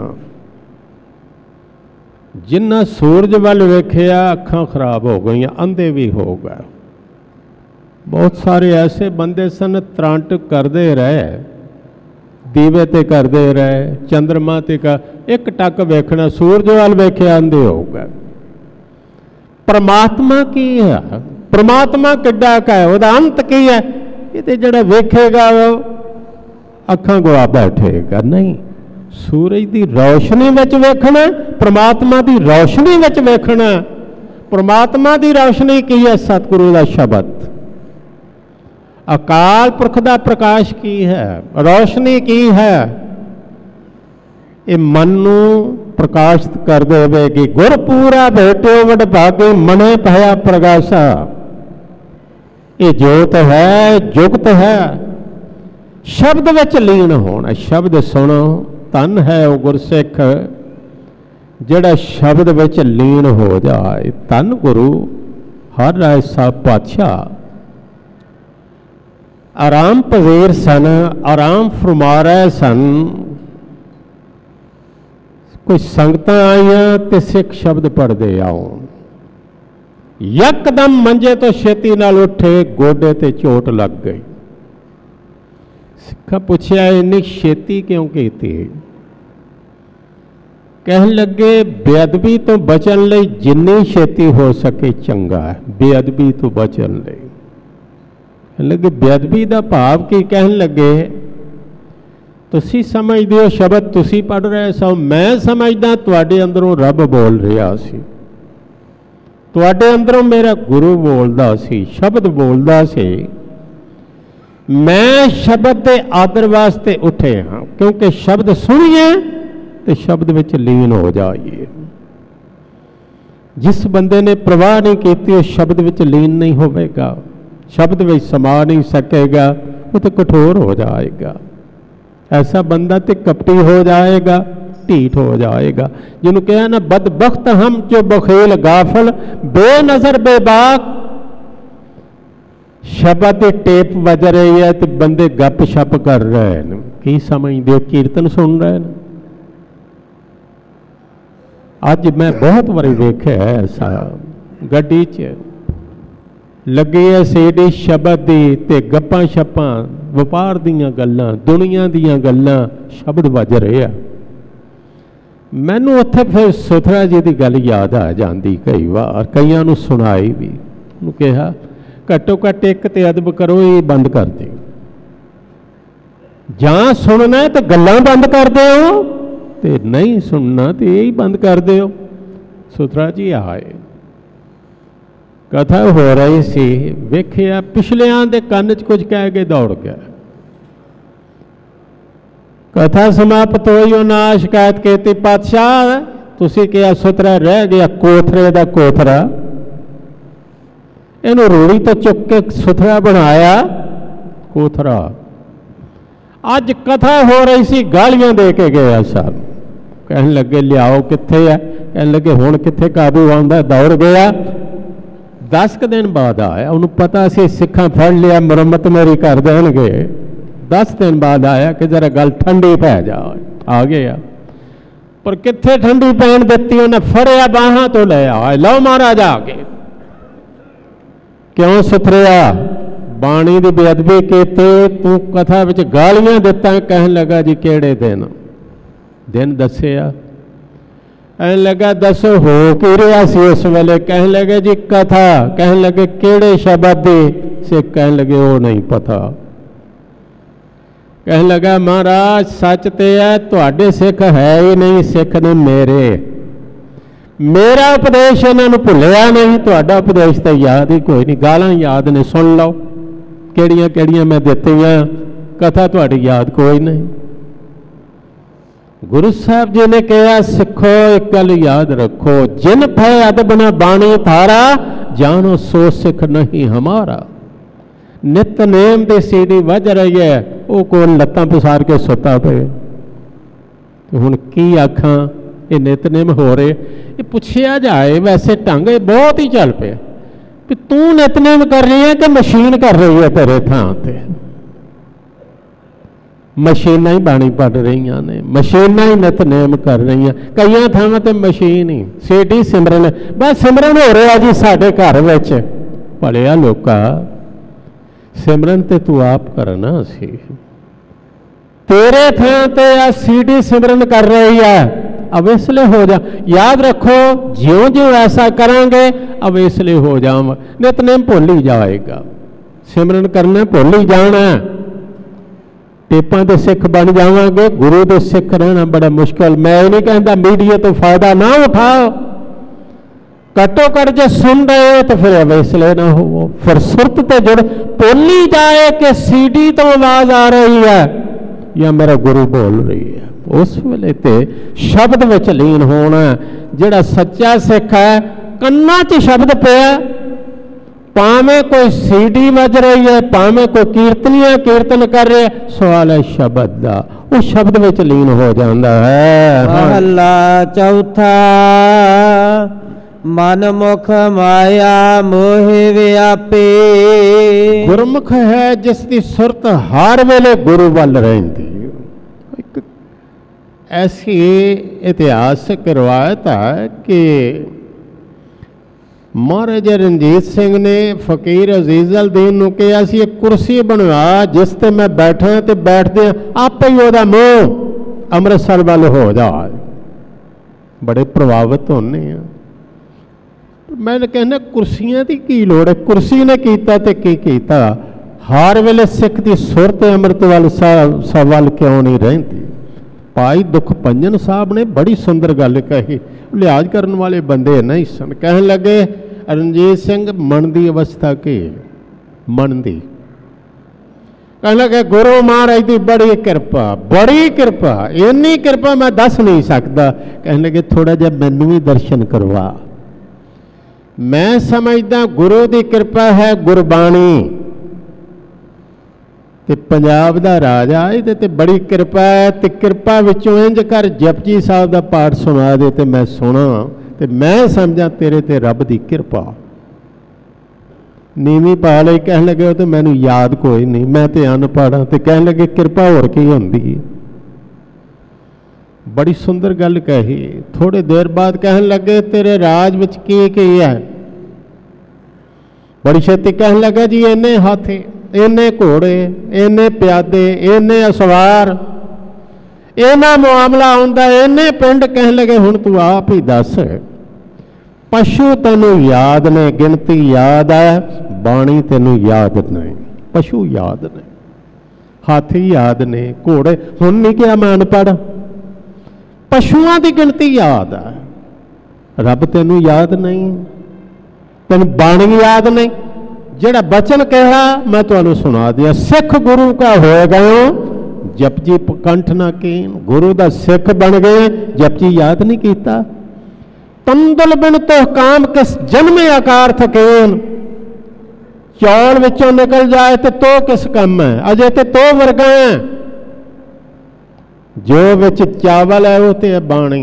जिन्ना सूरज वल वेखिया अखां खराब हो गई, अंधे भी हो गए। बहुत सारे ऐसे बंदे सन त्रंट करते रहे, दीवे ते करते रहे, चंद्रमा ते का एक टक वेखना, सूरज वल वेखिया अंधे हो गए। परमात्मा की है, परमात्मा किड्डा का है, उसका अंत की है, ये जड़ा वेखेगा वो अखां गवा बैठेगा नहीं। सूरज की रोशनी विच वेखना, परमात्मा की रोशनी विच वेखना। परमात्मा की रोशनी की है, सतगुरु का शब्द, अकाल पुरख का प्रकाश की है, रोशनी की है। ये मन नू प्रकाशित कर देवेगी। गुर पूरा भेटो वड भागे, मने पाया प्रकाशा। ये जोत है, जुगत है, शब्द विच लीन होना। शब्द सुनो, धन है वो गुरसिख जिहड़ा शब्द विच लीन हो जाए। धन गुरु हर ऐसा पातशाह आराम पवेर सन, आराम फरमा रहे सन। कोई संगत आईयां ते सिख शब्द पढ़ते आओ, यकदम मंजे तो छेती नाल उठे, गोडे ते चोट लग गई। सिखा पूछया इन्नी छेती क्यों की? कहन लगे बेअदबी तो बचन लई जिन्नी छेती हो सके चंगा है, बेअदबी तो बचन लई। कहन लगे बेअदबी का भाव की? कहन लगे तुसी समझदे हो शब्द तुसी पढ़ रहे सो, मैं समझदा तुहाडे अंदरों रब बोल रहा सी, तुहाडे अंदरों मेरा गुरु बोलदा सी, शब्द बोलदा सी। मैं शब्द के आदर वास्ते उठे हाँ, क्योंकि शब्द सुनिए तो शब्द विच लीन हो जाइए। जिस बंदे ने प्रवाह नहीं की वो शब्द विच लीन नहीं होगा, शब्द विच समा नहीं सकेगा, वो तो कठोर हो जाएगा। ऐसा बंदा तो कपटी हो जाएगा, ढीठ हो जाएगा। जिन्होंने कहा ना बदबख्त हम जो बखेल गाफल, बेनजर बेबाक। शब्द की टेप बज रही है तो बंदे गप शप कर रहे हैं, की समझते हो? कीर्तन सुन रहे हैं। अज मैं बहुत बारी वेख्या ऐसा, गड्डी च लगे है सीडी शब्द की ते गप्पां शप्पां व्यापार दीयां गल्लां, दुनिया दीयां गल्लां, शब्द बज रहे हैं। मैनू उत्थे फिर सुथरा जी की गल याद आ जाती, कई बार कईयां नूं सुनाई भी। उन्होंने कहा घट्टो घट्ट एक ते अदब करो, ये बंद कर दो, जां सुनना है तो गल्लां बंद कर दो, ते नहीं सुनना तो यही बंद कर दो। सुथरा जी आए, कथा हो रही सी, वेखिया पिछलियां दे कन्न च कुछ कह के दौड़ गया। कथा समाप्त होई, उन्हें शिकायत की, पातशाह तुसी क्या सुथरा रह गया, कोथरे दा कोथरा, इन्हों रूड़ी तो चुक के सुथरा बनाया कोथरा। अज कथा हो रही सी, गालियां दे के गया सर। कहने लगे लियाओ कित्थे है? कहने लगे हुण कित्थे काबू आउंदा, दौड़ गया। 10 दिन बाद आया, उन्होंने पता सी सिखा फड़ लिया, मुरम्मत मेरी कर देंगे। 10 दिन बाद आया कि जरा गल ठंडी पै जाए, आ गया। पर कित्थे ठंडी पैन दिती, उन्हें फड़िया बाहां तो ले आए, लो महाराज आ गए। क्यों सुथरिया बाणी की बेअदबी की, तू कथा विच गालियां दिता। कहन लगा जी केड़े दिन? दिन दसिया। कहन लगा दसो हो की रहा सी उस वेले? कहन लगे जी कथा। कहन लगे केड़े शब्द दी? से कहन लगे वो नहीं पता। कहने लगा महाराज सच तो है तुहाडे सिख है ही नहीं, सिख ने मेरे। मेरा उपदेश इन्होंने भुलिया नहीं, तुहाडा उपदेश तो याद ही कोई नहीं। गालां याद ने, सुन लो किहड़ियां किहड़ियां मैं दित्तियां, कथा तुहाडी याद कोई नहीं। गुरु साहब जी ने कहा सिखो एक गल याद रखो, जिन भय अदब न बाणी थारा, जानो सो सिख नहीं हमारा। नितनेम की सीढ़ी वज रही है, वो कोल लत्तां पसार के सुता पे। हुण की आखां, ये नितनेम हो रहे, ये पुछया जाए वैसे ढंग बहुत ही चल पे भी तू नितनेम कर रही है कि मशीन कर रही है तेरे थां ते। मशीनां ही बाणी पढ़ रही ने, मशीनां ही नितनेम कर रही हैं, कई थावां ते मशीन ही। सीढ़ी सिमरन, बस सिमरन हो रहा जी साडे घर विच। भलिया लोका सिमरन ते तू आप करना सी, तेरे थां ते आ सीढ़ी सिमरन कर रही है। अब इसलिए हो जा, याद रखो ज्यों ज्यों ऐसा करांगे अब इसलिए हो जाऊंगा। नितनेम भुल ही जाएगा, सिमरन करना भुल ही जाना। टेपां दे सिख बन जावांगे, गुरु दे सिख रहना बड़ा मुश्किल। मैं नहीं कहता मीडिया तो फायदा ना उठाओ, घट्टो घट जो सुन रहे हो तो फिर अवेसले ना हो, फिर सुरत ते जुड़। भुल ही जाए कि सीढ़ी तो आवाज आ रही है या मेरा गुरु बोल रही है, उस वेले ते शब्द विच लीन होना। जिहड़ा सच्चा सिख है कन्ना च शब्द पिया, भावें कोई सीढ़ी बज रही है, भावें कोई कीर्तनिया कीर्तन कर रहे, सवाल है शब्द का, वो शब्द विच लीन हो जाता है। महला चौथा मन मुख माया मोह व्यापे। गुरमुख है जिसकी सुरत हर वेले गुरु वल रहिंदी। एक ऐसी इतिहासक रिवायत है कि महाराजा रणजीत सिंह ने फकीर अजीजल दीन नूं कहा सी एक कुर्सी बनवा जिस ते मैं बैठा तो बैठदे आपे ही ओहदा मुंह अमृतसर वाल हो जाए। बड़े प्रभावित होने हैं। मैं कहना कुर्सियां की की लोड़ है, कुर्सी ने कीता ते की कीता। हर वेले सिख की सुरत अमृत वाल सवाल क्यों नहीं रहिंदी। भाई दुखभंजन साहब ने बड़ी सुंदर गल कही, लिहाज करने वाले बंदे नहीं सन। कहन लगे रणजीत सिंह मन की अवस्था की, मन की कहने लगे गुरु महाराज की बड़ी कृपा, बड़ी कृपा, इन्नी कृपा मैं दस नहीं सकता। कहने लगे थोड़ा जा मैनू भी दर्शन करवा। मैं समझदा गुरु की कृपा है गुरबाणी ते पंजाब दा राजा इहदे ते बड़ी कृपा है। ते कृपा विचों इंज कर जपजी साहब दा पाठ सुना दे ते मैं सुना ते मैं समझा तेरे ते रब दी कृपा। नीवी पा लई। कहन लगे तो मैनू याद कोई नहीं, मैं तो अनपढ़ हाँ। तो कहन लगे कृपा होर की हुंदी। बड़ी सुंदर गल कही। थोड़ी देर बाद कहन लगे तेरे राज विच की है। बड़ी छेती कहन लगा जी इन्ने हाथी, इन्ने घोड़े, इन्ने प्यादे, इन्ने असवार, इन्ना मुआमला आउंदा, इन्ने पिंड। कहन लगे हुण तू आप ही दस पशु तेनू याद ने, गिनती याद है, बाणी तेनू याद नहीं। पशु याद ने, हाथी याद ने, घोड़े। हुण नहीं क्या मैं अनपढ़, पशुओं की गिनती याद है। रब तेनू याद नहीं, तेन बाणी याद नहीं। जिहड़ा बचन कहा मैं तुहानू सुना दिया। सिख गुरु का हो गए जपजी कंठ ना कीन। गुरु दा सिख बन गए, जपजी याद नहीं किया। तंदुल बिन तो काम किस जन्मे आकार थकेन। चौल विचों निकल जाए तो किस कम है, अजे तो वर्गा है। जो विच चावल है वो तो बाणी।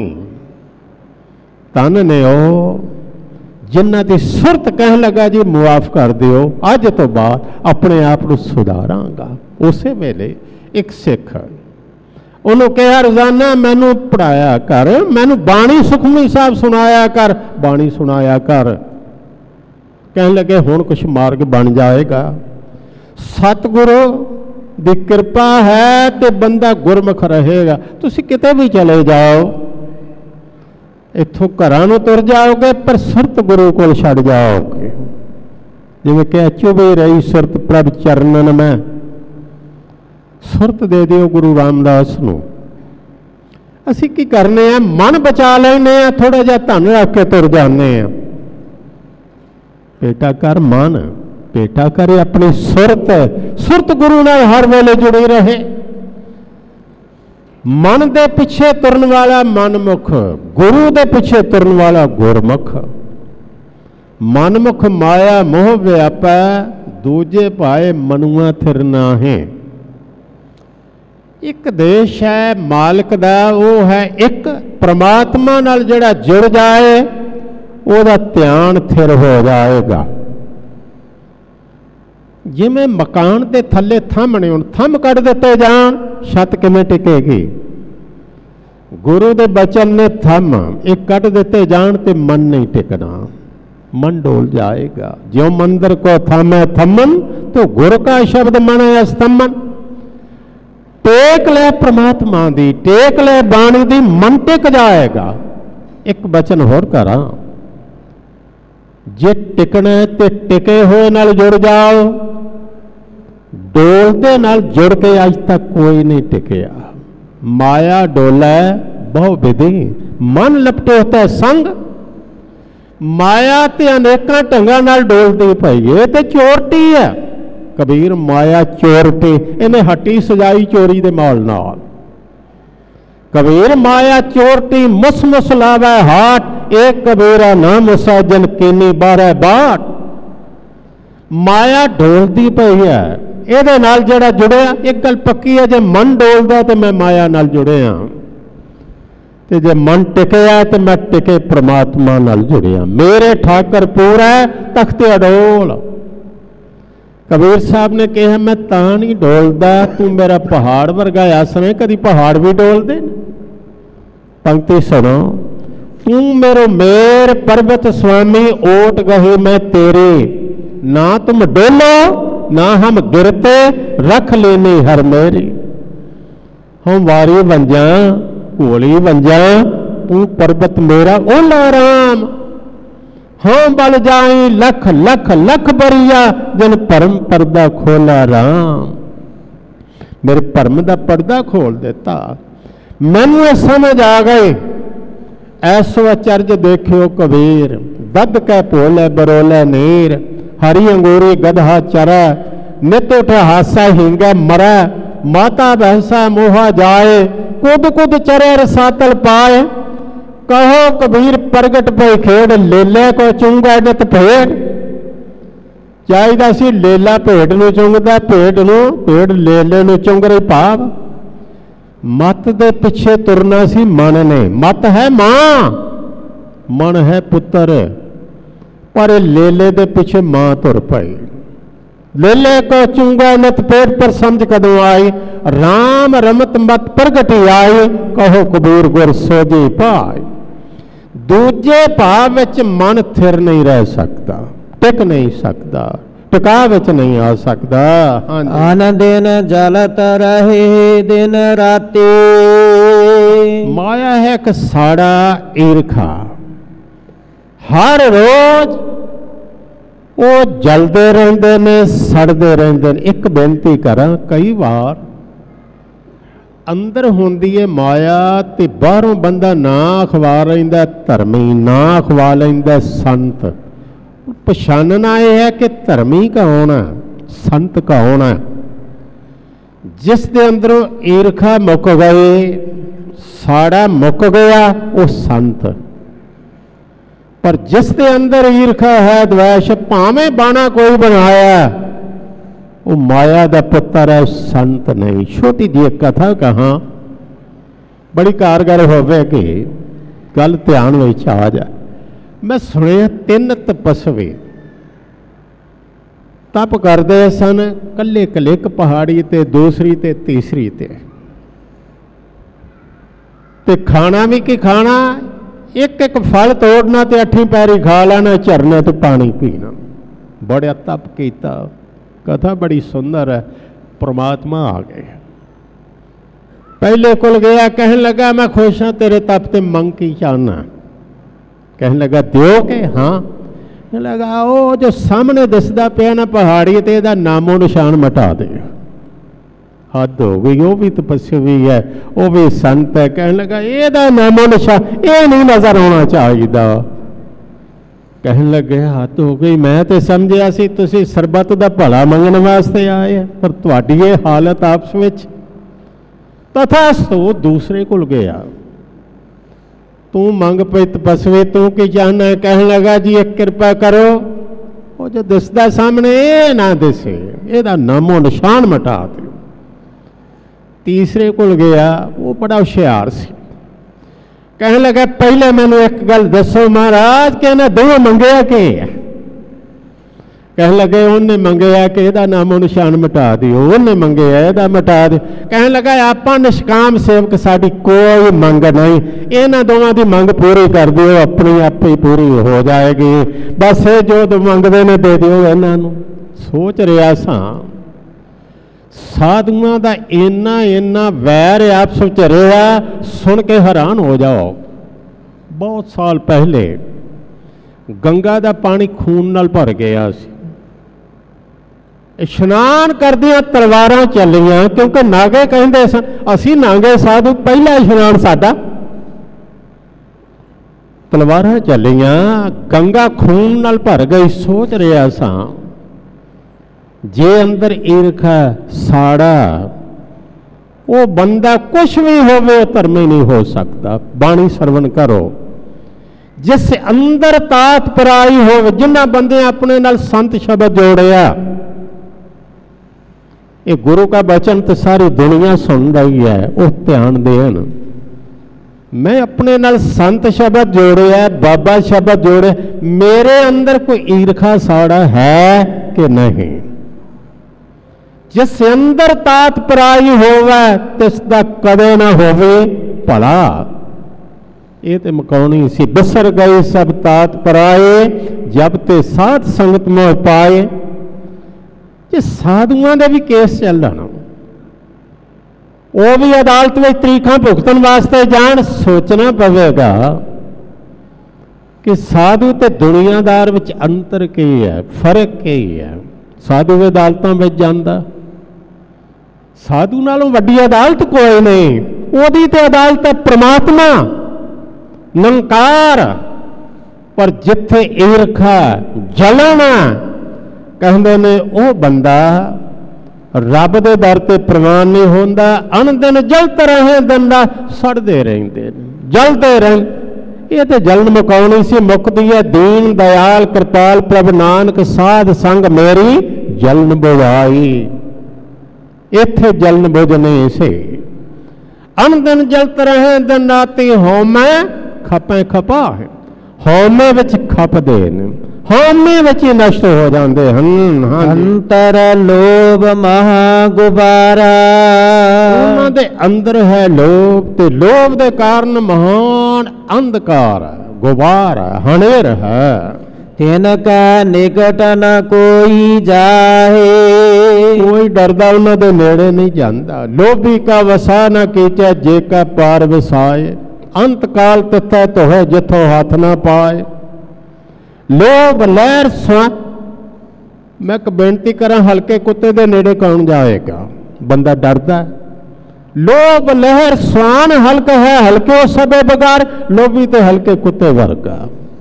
तन ने ओ जिन्हां दी सुरत कहन लगा जी मुआफ कर दिओ, अज तो बाद अपने आप को सुधारांगा। उस वेले एक सिख उन्होंने कहा रोजाना मैनू पढ़ाया कर, मैनू बाणी सुखमनी साहब सुनाया कर, बाणी सुनाया कर। कहन लगे हुण कुछ मार्ग बन जाएगा। सतगुरु दी कृपा है तो बंदा गुरमुख रहेगा। तुसी किते भी चले जाओ, इत्थों घरां नूं तुर जाओगे पर सुरत गुरु कोल छड्ड जाओगे। जिवें कि चुभी रही सुरत प्रभ चरणन में, ਸੁਰਤ ਦੇ ਦਿਓ ਗੁਰੂ ਰਾਮਦਾਸ ਨੂੰ। ਅਸੀਂ ਕੀ ਕਰਨੇ ਆ, ਮਨ ਬਚਾ ਲੈਨੇ ਆ, ਥੋੜਾ ਜਿਹਾ ਧਨ ਰੱਖ ਕੇ ਤੁਰ ਜਾਂਦੇ ਆ। ਭੇਟਾ ਕਰ ਮਨ, ਭੇਟਾ ਕਰੇ ਆਪਣੀ ਸੁਰਤ, ਸੁਰਤ ਗੁਰੂ ਨਾਲ ਹਰ ਵੇਲੇ ਜੁੜੀ ਰਹੇ। ਮਨ ਦੇ ਪਿੱਛੇ ਤੁਰਨ ਵਾਲਾ ਮਨਮੁਖ, ਗੁਰੂ ਦੇ ਪਿੱਛੇ ਤੁਰਨ ਵਾਲਾ ਗੁਰਮੁਖ। ਮਨਮੁਖ ਮਾਇਆ ਮੋਹ ਵਿਆਪੈ, ਦੂਜੇ ਭਾਏ ਮਨੁਆ ਥਿਰ ਨਾਹੇ। ਇੱਕ ਦੇਸ਼ ਹੈ ਮਾਲਕ ਦਾ, ਉਹ ਹੈ ਇੱਕ। ਪ੍ਰਮਾਤਮਾ ਨਾਲ ਜਿਹੜਾ ਜੁੜ ਜਾਏ ਉਹਦਾ ਧਿਆਨ ਥਿਰ ਹੋ ਜਾਏਗਾ। ਜਿਵੇਂ ਮਕਾਨ ਦੇ ਥੱਲੇ ਥੰਮ ਨੇ, ਹੁਣ ਥੰਮ ਕੱਢ ਦਿੱਤੇ ਜਾਣ, ਛੱਤ ਕਿਵੇਂ ਟਿਕੇਗੀ? ਗੁਰੂ ਦੇ ਬਚਨ ਨੇ ਥੰਮ ਇਹ ਕੱਢ ਦਿੱਤੇ ਜਾਣ ਤੇ ਮਨ ਨਹੀਂ ਟਿਕਣਾ, ਮਨ ਡੋਲ ਜਾਏਗਾ। ਜਿਉ ਮੰਦਰ ਕੋ ਥਾਮੈ ਥੰਮਨ, तो गुर का शब्द मन स्तंभन। टेक ले परमात्मा दी, टेक ले बाणी दी, मन टिक जाएगा। एक बचन होर करा, जे टिकना है तो टिके हुए नाल जुड़ जाओ। डोलते नाल जुड़ के आज तक कोई नहीं टिकया। माया डोला बहु विधि, मन लपटे होता संग। माया ते अनेकां ढंगां नाल डोलदी पई है, ते चोरटी है। कबीर माया चोरटी, इन्हें हटी सजाई चोरी दे माल नाल। कबीर माया चोरटी, मुस मुस लावै हाट, एक कबीरा ना मुसा जन कीनी बारह बाट। माया डोलदी पई है, ਇਹਦੇ ਨਾਲ ਜਿਹੜਾ ਜੁੜਿਆ, ਇੱਕ ਗੱਲ ਪੱਕੀ ਹੈ, ਜੇ ਮਨ ਡੋਲਦਾ ਤੇ ਮੈਂ ਮਾਇਆ ਨਾਲ ਜੁੜਿਆ, ਤੇ ਜੇ ਮਨ ਟਿਕਿਆ ਤੇ ਮੈਂ ਟਿਕੇ ਪ੍ਰਮਾਤਮਾ ਨਾਲ ਜੁੜਿਆ। ਮੇਰੇ ਠਾਕਰ ਪੂਰਾ ਤਖਤ ਅਡੋਲ। ਕਬੀਰ ਸਾਹਿਬ ਨੇ ਕਿਹਾ ਮੈਂ ਤਾਂ ਨਹੀਂ ਡੋਲਦਾ, ਤੂੰ ਮੇਰਾ ਪਹਾੜ ਵਰਗਾ ਆਸਣ ਹੈ, ਕਦੀ ਪਹਾੜ ਵੀ ਡੋਲਦੇ ਨੇ। पंक्ति सुनो, तू मेरो मेर पर्वत स्वामी, ओट गहे मैं तेरे, ना तुम डोलो ना हम गिरते, रख लेने हर मेरी। हम वारी बन जा, घोली बन जा, तू पर्वत मेरा ओला राम। हम बल जाई लख लख लख बरिया, जन परम पर्दा खोला राम। मेरे परम दा पर्दा खोल देता। मैनू समझ आ गए, ऐसो अचरज देखियो कबीर, दद कै भोले बरोले नीर। हरी अंगूरी गधा चरा, नित उठ हासा हिंगा मरा। माता बहसा मोहा जाए, कुद कुद चरे रसातल पाए। कहो कबीर प्रगट पई खेड़, लेले को चुंगा नित भेड़। चाहिदा सी लेला भेड़ नूं चुंगदा, भेड़ नूं भेड़ लेले नूं चुंग रही भाव। मत दे पिछे तुरना सी मन ने। मत है मां, मन है पुत्र, पर लेले दे पिछे मां तुर पाई। लेले को चुंगा नत पेट पर समझ कदों आई, राम रमत मत प्रगटी आई। कहो कबीर गुर सोजी पाई। दूजे भाव विच मन थिर नहीं रह सकता, टिक नहीं सकता, टिका विच नहीं आ सकता। आन दिन जलत रहे दिन राती। माया है एक साड़ा ईरखा, हर रोज वो जलते रहते ने, सड़ते रहते ने। एक बेनती करा, कई बार अंदर होंदी है माया ते बाहरों बंदा ना अखवा रहिंदा धर्मी, ना अखवा लैंदा संत। पछानना यह है कि धर्मी कौन है, संत कौन है। जिस दे अंदरों ईरखा मुक गए, साड़ा मुक गया, वो संत। पर जिस दे अंदर ईरखा है, द्वेष, भावें बाणा कोई बनाया, वो माया दा पुत्र है, संत नहीं। छोटी जी एक कथा कहा, बड़ी कारगर होवेगी, गल ध्यान विच आ जाए। मैं सुनिया तीन तपस्वी तप करते सन, कल्ले कल्ले, एक पहाड़ी ते, दूसरी ते, तीसरी ते खाना भी की खाना, एक एक फल तोड़ना ते अठी पैरी खा लेना, झरने तो पानी पीना। बड़ा तप किया। कथा बड़ी सुंदर है। परमात्मा आ गए। पहले कुल गया, कहने लगा मैं खुश हाँ तेरे तप ते, मंग की चाहना। कहने लगा दियो के? हाँ। कहने लगा वो जो सामने दिसदा पिया ना पहाड़ी ते, इहदा नामो निशान मिटा दे। हद हो गई। वो भी तपस्वी है, वो भी संत है। कहने लगा ਇਹਦਾ ਨਾਮੋ ਨਿਸ਼ਾਨ ਇਹ नहीं नज़र आना चाहिए। कहन लगे हद हो गई, मैं तो समझिया सी तुसी सरबत का भला मंगण वास्ते आए हैं, पर तुहाडी ये हालत आपस में। तथास्तु दूसरे को गया, तू मंग पे तपस्वी, तू की चाहना है? कहन लगा जी एक कृपा करो, वो जो दिसदा सामने ये ना दिसे, ਇਹਦਾ नामो निशान मिटा दो। तीसरे को गया, वो बड़ा होशियार सी। कहने लगा पहले मैनू एक गल दसो महाराज, कहना दो मंगया के है? कहने लगे उन्हें मंगया कि ਇਹਦਾ नामो निशान मिटा दियो, उन्हें मंगया ਇਹਦਾ मिटा दियो। कहने लगा आपा निष्काम सेवक, साड़ी कोई मंग नहीं, इन्हां दोवां दी मंग पूरी कर दियो, अपनी आप ही पूरी हो जाएगी। बस ये जो मंगदे ने दे दियो इन्हां नूं। सोच रहा सा साधुआं दा इन्ना इन्ना वैर आपस विच रहा, सुन के हैरान हो जाओ। बहुत साल पहले गंगा दा पानी खून नाल भर गया सी। इशनान करदियां तलवारां चलियां, क्योंकि नागे कहंदे सन असीं नागे साधु, पहला इशनान साडा। तलवारां चलियां, गंगा खून नाल भर गई। सोच रहा सा जे अंदर ईर्खा साड़ा, वो बंदा कुछ भी होवे धर्मी नहीं हो सकता। बाणी सरवण करो, जिस अंदर तात पराई हो, जिन्हां बंदे अपने नाल संत शब्द जोड़िया। ये गुरु का वचन तो सारी दुनिया सुन रही है, वो ध्यान देन। मैं अपने नाल संत शब्द जोड़िया, बाबा शब्द जोड़े, मेरे अंदर कोई ईर्खा साड़ा है कि नहीं? जिस अंदर तात पराई होवे तिसदा कदे ना होवे भला। ये तो मकानी सी, बिसर गए सब तात पराए, जब ते साध संगत मोह पाए। ये साधुआं दे भी केस चलन, वो भी अदालत में तरीखा भुगतन वास्ते जान। सोचना पवेगा कि साधु ते दुनियादार विच अंतर की है, फर्क की है। साधु अदालतों में जाता, साधु नालों वड्डी अदालत कोई नहीं। ओदी ते अदालत है परमात्मा, निरंकार। पर जिथे ईर्खा जलन कहते ने, वो बंदा रब दे दर ते प्रवान नहीं होंदा। अन दिन जलते रहे, दिन रात सड़ते रहते, जलते रहे। ये तो जलन मुकाउणी सी, मुकदी है दीन दयाल कृपाल प्रभ नानक, साध संग मेरी जलन बुझाई। इत्थे जलन बुझने से अन दिन जलते रहे, दिन राती होमे खपे खपा है। होमे विच खपदे ने, होमे विच ही नष्ट हो जाते हैं। अंतर लोभ महा गुबारा, उन्हां दे अंदर है लोभ, ते लोभ दे कारण महान अंधकार है, गुबार है, हनेर है। तिनका निकट न कोई जाहे, कोई डरदा उन्हां दे नेड़े नहीं जाता। लोभी का वसा न कीचे, जे का पार वसाए। अंत काल तिथै तोहे, जिथों हाथ न पाए। लोभ लहर स्वा, मैं एक बेनती करा, हल्के कुत्ते दे नेड़े कौन जाएगा? बंदा डरदा। लोभ लहर स्वान हल्का है, हल्के सबे बगार। लोभी ते हल्के कुत्ते वर्गा,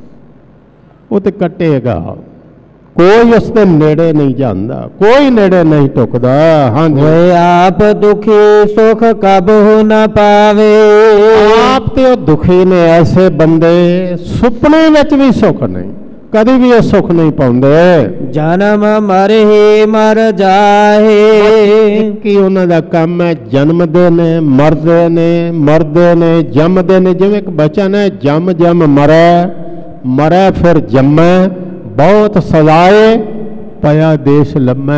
वो तो कटेगा। कोई उसके नेड़े नहीं जाता, कोई नेड़े नहीं टुकदा। हाँ जी, आप दुखी सुख कब हो न पावे। आप तो दुखी ने ऐसे बंदे, सुपने में भी सुख नहीं, कभी भी सुख नहीं पाते। जन्म मर ही मर जाए, कि उन्होंने काम है जन्मदे ने, मरदे ने, मरदे ने, जमदे ने। जिवें एक बचन है, जम जम मरै, मरै फिर जमै, बहुत सजाए पया देश लम्मै।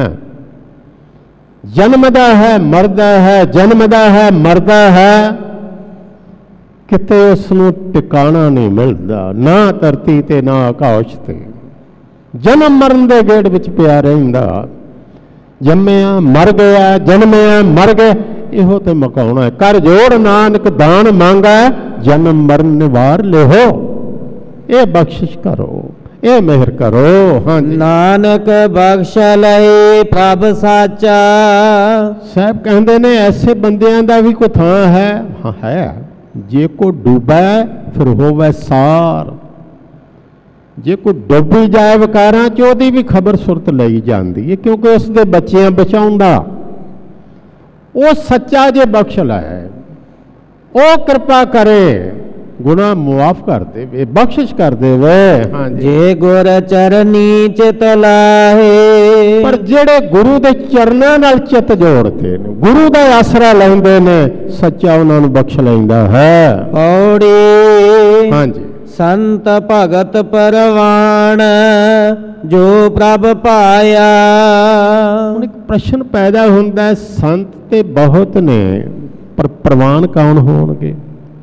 जन्मदा है मरदा है, जन्मदा है मरदा है, किते उसनूं टिकाणा नहीं मिलता, ना धरती ते ना आकाश ते। जन्म मरण दे गेड़ विच पिया रहिंदा। जम्मिया मर गया, जन्मिया मर गया, इहो ते मकाउणा है। कर जोड़ नानक दान मांगा, जन्म मरण निवार लेहो। ये बख्शिश करो, ਇਹ ਮਿਹਰ ਕਰੋ। ਹਾਂਜੀ ਨਾਨਕ ਬਖਸ਼ ਲਏ ਪ੍ਰਭ ਸਾਚਾ। ਸਾਹਿਬ ਕਹਿੰਦੇ ਨੇ ਐਸੇ ਬੰਦਿਆਂ ਦਾ ਵੀ ਕੋਈ ਥਾਂ ਹੈ? ਹਾਂ ਹੈ। ਜੇ ਕੋ ਡੁੱਬੈ ਫਿਰ ਹੋਵੇ ਸਾਰ। ਜੇ ਕੋਈ ਡੁੱਬੀ ਜਾਏ ਵਿਕਾਰਾਂ 'ਚ ਉਹਦੀ ਵੀ ਖਬਰ ਸੁਰਤ ਲਈ ਜਾਂਦੀ ਹੈ, ਕਿਉਂਕਿ ਉਸ ਦੇ ਬੱਚਿਆਂ ਬਚਾਉਂਦਾ ਉਹ ਸੱਚਾ ਜੇ ਬਖਸ਼ ਲੈ, ਉਹ ਕਿਰਪਾ ਕਰੇ, ਗੁਨਾਹ ਮੁਆਫ ਕਰ ਦੇਵੇ, ਬਖਸ਼ਿਸ਼ ਕਰ ਦੇਵੇ। ਹਾਂਜੀ ਜੇ ਗੁਰ ਚਰਨੀ ਚਿਤ ਲਾਹੇ। ਪਰ ਜਿਹੜੇ ਗੁਰੂ ਦੇ ਚਰਨਾਂ ਨਾਲ ਚਿੱਤ ਜੋੜਦੇ ਨੇ, ਗੁਰੂ ਦਾ ਆਸਰਾ ਲੈਂਦੇ ਨੇ, ਸੱਚਾ ਉਹਨਾਂ ਨੂੰ ਬਖਸ਼ ਲੈਂਦਾ ਹੈ। ਪੌੜੀ ਹਾਂਜੀ ਸੰਤ ਭਗਤ ਪਰਵਾਨ ਜੋ ਪ੍ਰਭ ਪਾਇਆ। ਹੁਣ ਇੱਕ ਪ੍ਰਸ਼ਨ ਪੈਦਾ ਹੁੰਦਾ, ਸੰਤ ਤੇ ਬਹੁਤ ਨੇ ਪਰ ਪ੍ਰਵਾਨ ਕੌਣ ਹੋਣਗੇ?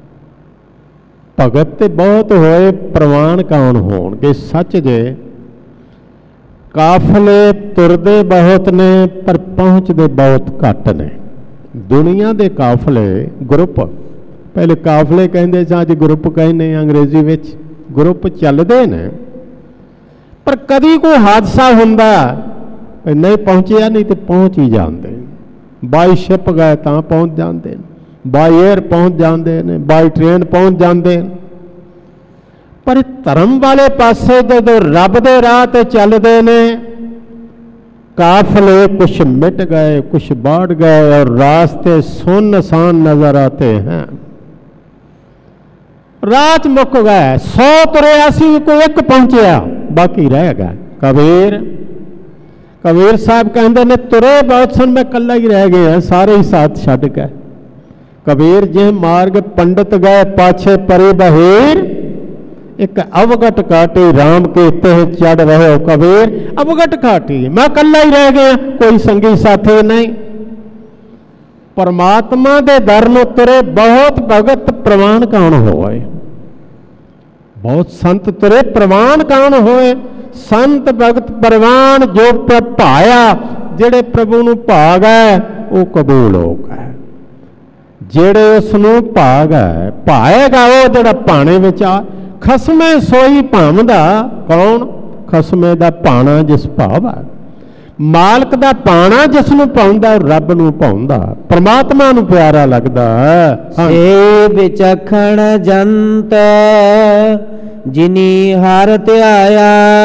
ਭਗਤ ਤੇ ਬਹੁਤ ਹੋਏ, ਪ੍ਰਵਾਨ ਕੌਣ ਹੋਣਗੇ? ਸੱਚ ਜੇ ਕਾਫਲੇ ਤੁਰਦੇ ਬਹੁਤ ਨੇ ਪਰ ਪਹੁੰਚਦੇ ਬਹੁਤ ਘੱਟ ਨੇ। ਦੁਨੀਆ ਦੇ ਕਾਫਲੇ ਗਰੁੱਪ, ਪਹਿਲੇ ਕਾਫਲੇ ਕਹਿੰਦੇ ਸੀ, ਅੱਜ ਗਰੁੱਪ ਕਹਿੰਦੇ ਅੰਗਰੇਜ਼ੀ ਵਿੱਚ। ਗਰੁੱਪ ਚੱਲਦੇ ਨੇ ਪਰ ਕਦੀ ਕੋਈ ਹਾਦਸਾ ਹੁੰਦਾ ਨਹੀਂ ਪਹੁੰਚਿਆ, ਨਹੀਂ ਤੇ ਪਹੁੰਚ ਹੀ ਜਾਂਦੇ। ਬਾਈ ਸ਼ਿਪ ਗਏ ਤਾਂ ਪਹੁੰਚ ਜਾਂਦੇ ਨੇ, ਬਾਈ ਏਅਰ ਪਹੁੰਚ ਜਾਂਦੇ ਨੇ, ਬਾਈ ਟ੍ਰੇਨ ਪਹੁੰਚ ਜਾਂਦੇ ਨੇ। ਪਰ ਧਰਮ ਵਾਲੇ ਪਾਸੇ ਜਦੋਂ ਰੱਬ ਦੇ ਰਾਹ ਤੇ ਚੱਲਦੇ ਨੇ, ਕਾਫਲੇ ਕੁਛ ਮਿਟ ਗਏ, ਕੁਛ बाढ़ गए और रास्ते सुनसान नजर आते हैं। रात मुक गए, 100 तुरिया सी, कोई एक पहुंचया, बाकी रह गया। कबीर साहब कहते ने तुरे बहुत सन, मैं कला ही रह गया, सारे ही साथ छड़ गए। कबीर जे मार्ग पंडित गए, पाछे परे बहेर, एक अवगट काटी राम के तेह चढ़ रहे हो। कबीर अवगट काटी, मैं कला ही रह गया, कोई संगी साथी नहीं। परमात्मा दे दर नूं तुरे बहुत भगत, प्रवान कौन होए? बहुत संत तुरे, प्रवान कौन होए? संत भगत प्रवान जो भाया, जेड़े प्रभु नूं भा गए वो कबूल हो गए। जेड़े उसनूं भा गए, भाएगा वो जेड़ा भाणे विच आ। खसमे सोई भावदा, कौन? खसमे दा भाणा जिस भावा, मालक दा भाणा जिसनूं भाउंदा रब नूं भाउंदा, परमात्मा नूं प्यारा लगदा है। ए विचखण जंत जिनी हर त्याया।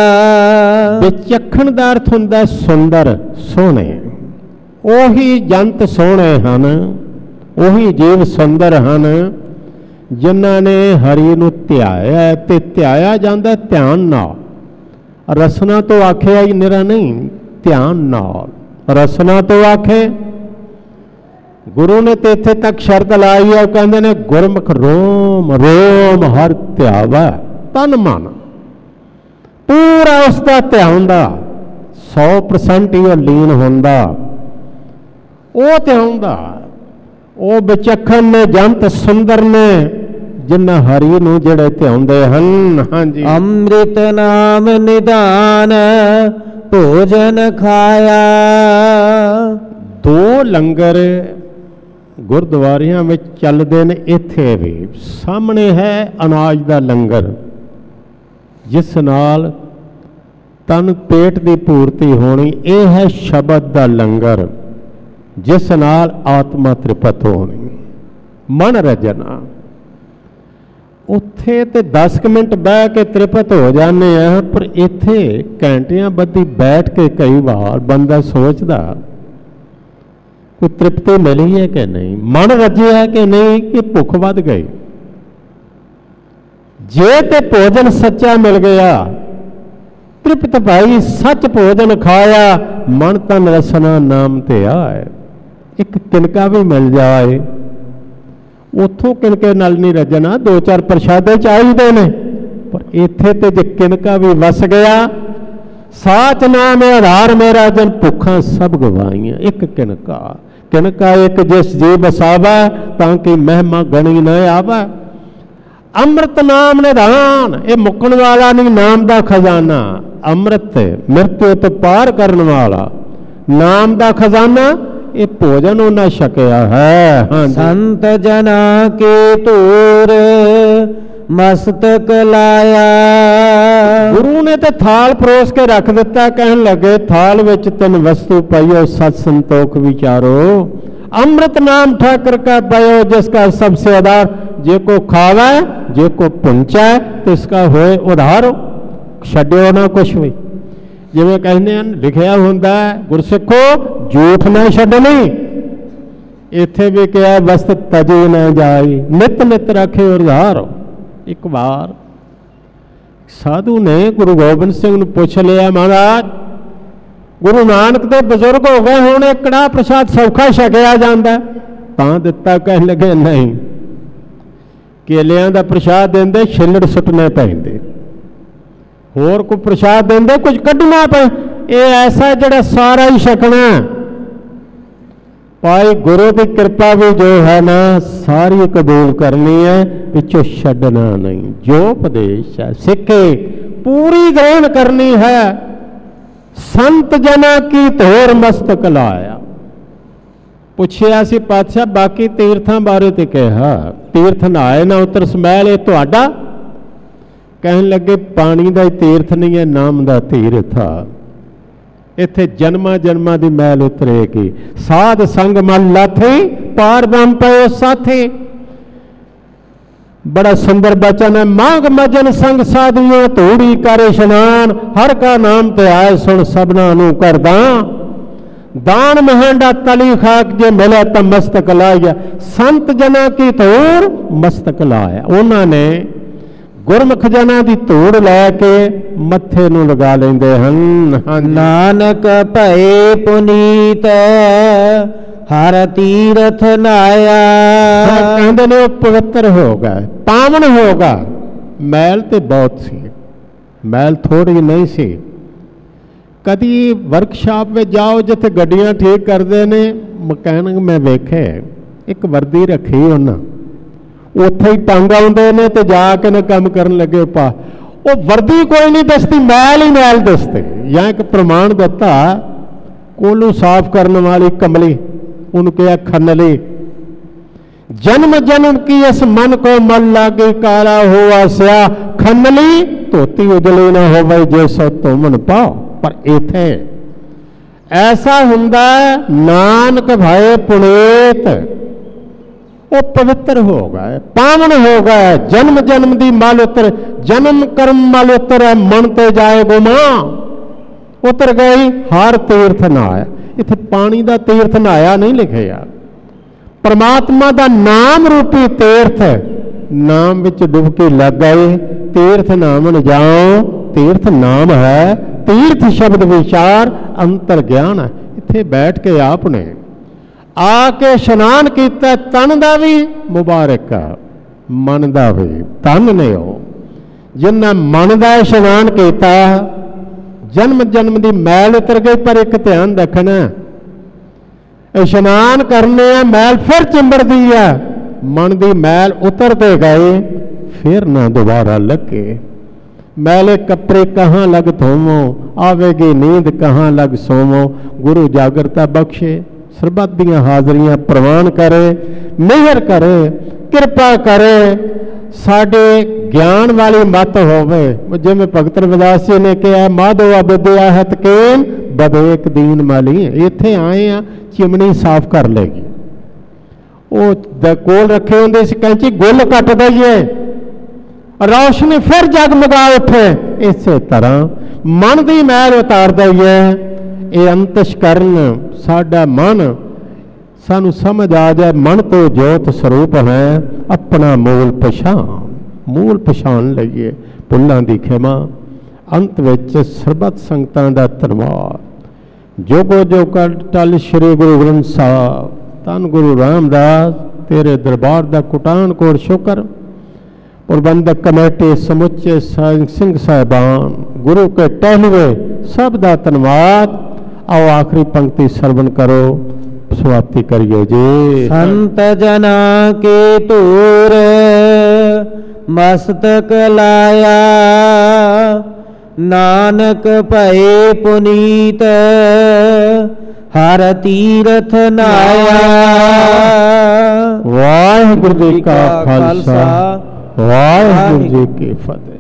विचखण दा अर्थ हुंदा सुंदर, सोहणे। ओही जंत सोहणे हन, ओही जीव सुंदर हन जिन्हां ने हरि नूं ध्याया। ते ध्याया जांदा ध्यान नाल, रसना तो आखिया ही निरा नहीं, ध्यान नाल। रसना तो आखे गुरु ने तो इत्थे तक शर्त लाई है, कहते ने गुरमुख रोम रोम हर ध्यावै, तन मन पूरा उसका ध्यान दा 100% ही लीन होंदा, वो ध्यान दा। वो विचखण ने जंत सुंदर ने जिन्ना हरि नूं जेड़े ध्याउंदे हन। हाँ जी, अमृत नाम निदान भोजन खाया। 2 लंगर गुरुद्वारियां में चलते हैं। इत्थे भी सामने है अनाज का लंगर, जिस नाल तन पेट की पूर्ति होनी। यह है शब्द का लंगर, जिस नाल आत्मा तृप्त होनी, मन रजना। उत्थे ते 10 मिनट बह के तृप्त हो जाने हैं, पर इत्थे घंटियां बदी बैठ के कई बार बंदा सोचदा कोई तृप्ति मिली है कि नहीं, मन रजिया है कि नहीं, कि भुख वध गई। जे ते भोजन सच्चा मिल गया, तृप्त भाई सच भोजन खाया, मन तन रसना नाम ते आए। एक तिनका भी मिल जाए, उथों किनके नाल नहीं रजना, 2-4 प्रशादे चाहिए ने, पर इत्थे ते जे किनका भी वस गया, साच नाम है आधार मेरा, जन भुखा सब गवाइया। एक किनका, किनका एक जिस जी बसावा, ताकि महिमा गणी न आवा। अमृत नाम निधान, ये मुकन वाला नहीं, नाम दा खजाना। अमृत मृत्यु तो पार करने वाला, नाम दा खजाना, ये भोजन उन्हें छकिया है। हाँ, संत जना के तूर मस्तक लाया। गुरु ने तो थाल परोस के रख दिता, कहन लगे थाल विच 3 वस्तु पाइयो, सत संतोख विचारो, अमृत नाम ठाकर का पायो, जिसका सबसे आधार, जे को खावे जे को पुंचा तिसका होए उधार, छड्डियो ना कुछ भी। जिवें कहने लिखिया हुंदा गुरसिखो झूठ ना छड्डनी, इत्थे भी कहा वस्त तजी ना जाई, नित नित रखे उधार। एक बार साधु ने गुरु गोबिंद सिंह नूं पुछ लिया, महाराज गुरु नानक दे बजुर्ग हो गए, हुण इह कड़ाह प्रसाद सौखा छकिया जांदा, तां दित्ता। कहण लगे नहीं, केलियां दा प्रसाद देंदे छिल्लड़ सुट्टने पैंदे, होर कोई प्रसाद देंदे कुछ कड्ढना पे, ये ऐसा जिहड़ा सारा ही छकना। भाई गुरु की कृपा भी जो है ना सारी कबूल करनी है, पिछों छड्डना नहीं। जो उपदेश है सिखे पूरी ग्रहण करनी है। संत जना की धोर मस्तक लाया। पुछया सी पातशाह बाकी तीर्थां बारे ते कहा, तीर्थ नहाए ना उतर समैल, ये तुहाडा? कहन लगे पानी का तीर्थ नहीं है, नाम का तीर्थ आ, इत्थे जन्मा जन्मा की मैल उतरेगी। साध संग मन लाथे, पार ब्रह्म पयो साथे। बड़ा सुंदर बचन है, मांग मजन संग साधिया धूड़ी कर इशनान, हर का नाम ते आए सुन सबना नू कर दान महंडा तली खाक जे मिले तो मस्तक लाया। संत जना की धूड़ मस्तक लाया। उन्होंने गुरमुख जना की धूड़ लैके मत्थे नू लगा लेंदे हन। नानक भए पुनीत हर तीरथ नाया। कहते ने पवित्र होगा, पावन होगा। मैल तो बहुत सी, मैल थोड़ी नहीं सी। कदी वर्कशॉप में जाओ जिथे गड्डियां ठीक करते ने, मकैनिक मैं वेखे एक वर्दी रखी उन्हें, उत्थे ही टंग आउंदे ने ते जाके ने काम करन लगे पा। वो वर्दी कोई नहीं दसती, मैल ही मैल दसते। या एक प्रमाण दिता, कोलू साफ करने वाली कमली, उनके खनली। जन्म जन्म की इस मन को मन लागे, काला हुआ स्या खनली, धोती उजली ना होवे जे सो तुमन पाओ। पर इथे ऐसा हुंदा नानक भाए पुनीत, वो पवित्र होगा, पावन होगा। जन्म जन्म दी मल उतर, जन्म कर्म मल उतर है, मन ते जाए गुमा उतर गई। हर तीर्थ नहाया, इथे पानी का तीर्थ नहाया नहीं लिखिया, परमात्मा का नाम रूपी तीर्थ, नाम विच डुबकी लग गए। तीर्थ नामन जाओ, तीर्थ नाम है, तीर्थ शब्द विचार अंतर ज्ञान है। इत्थे बैठ के आपने आके स्नान किया, तन का भी मुबारक है, मन का भी तन ने हो। जिन्हें मन का स्नान किया, जन्म जन्म की मैल उतर गई। पर एक ध्यान रखना, स्नान करने मैल फिर चिंबड़ती है, मन की मैल उतरते गए फिर ना दोबारा लगे। मैले कपड़े कहाँ लग धोवो, आवेगी नींद कहाँ लग सोवो। गुरु जागरता बख्शे, सरबत दियां हाजरियां प्रवान करे, मेहर करे, कृपा करे, साडे ज्ञान वाली मत होवे। जिवें भगत रविदास जी ने कहा, माधो अविद्या हत केन बदेक दीन माली। इत्थे आए आ, चिमनी साफ कर लेगी। वो कोल रखे होंदे सी कैंची, गुल कट दईए, रोशनी फिर जगमगा उठे। इस तरह मन की मैल उतार दईए। ये अंतस्करण साडा मन, सानू समझ आ जाए मन तो जोत स्वरूप है। अपना मूल पछाण लईए, भुल्लां दी खिमा। अंत विच सरबत संगतां दा धन्नवाद। जोगो जो कर टल श्री गुरु ग्रंथ साहब, धन गुरु रामदास, तेरे दरबार दा कुटान कोट शुकर। प्रबंधक कमेटी समुचे सिंह साहिबान, गुरु के टहलवे सब दा धन्नवाद। आओ आखिरी पंक्ति सरवण करो, स्वाति करिए जी। संत जना के तूर मस्तक लाया, नानक भये पुनीत हर तीरथ नाया। वाहिगुरु जी का खालसा, वाहिगुरु जी की फतेह।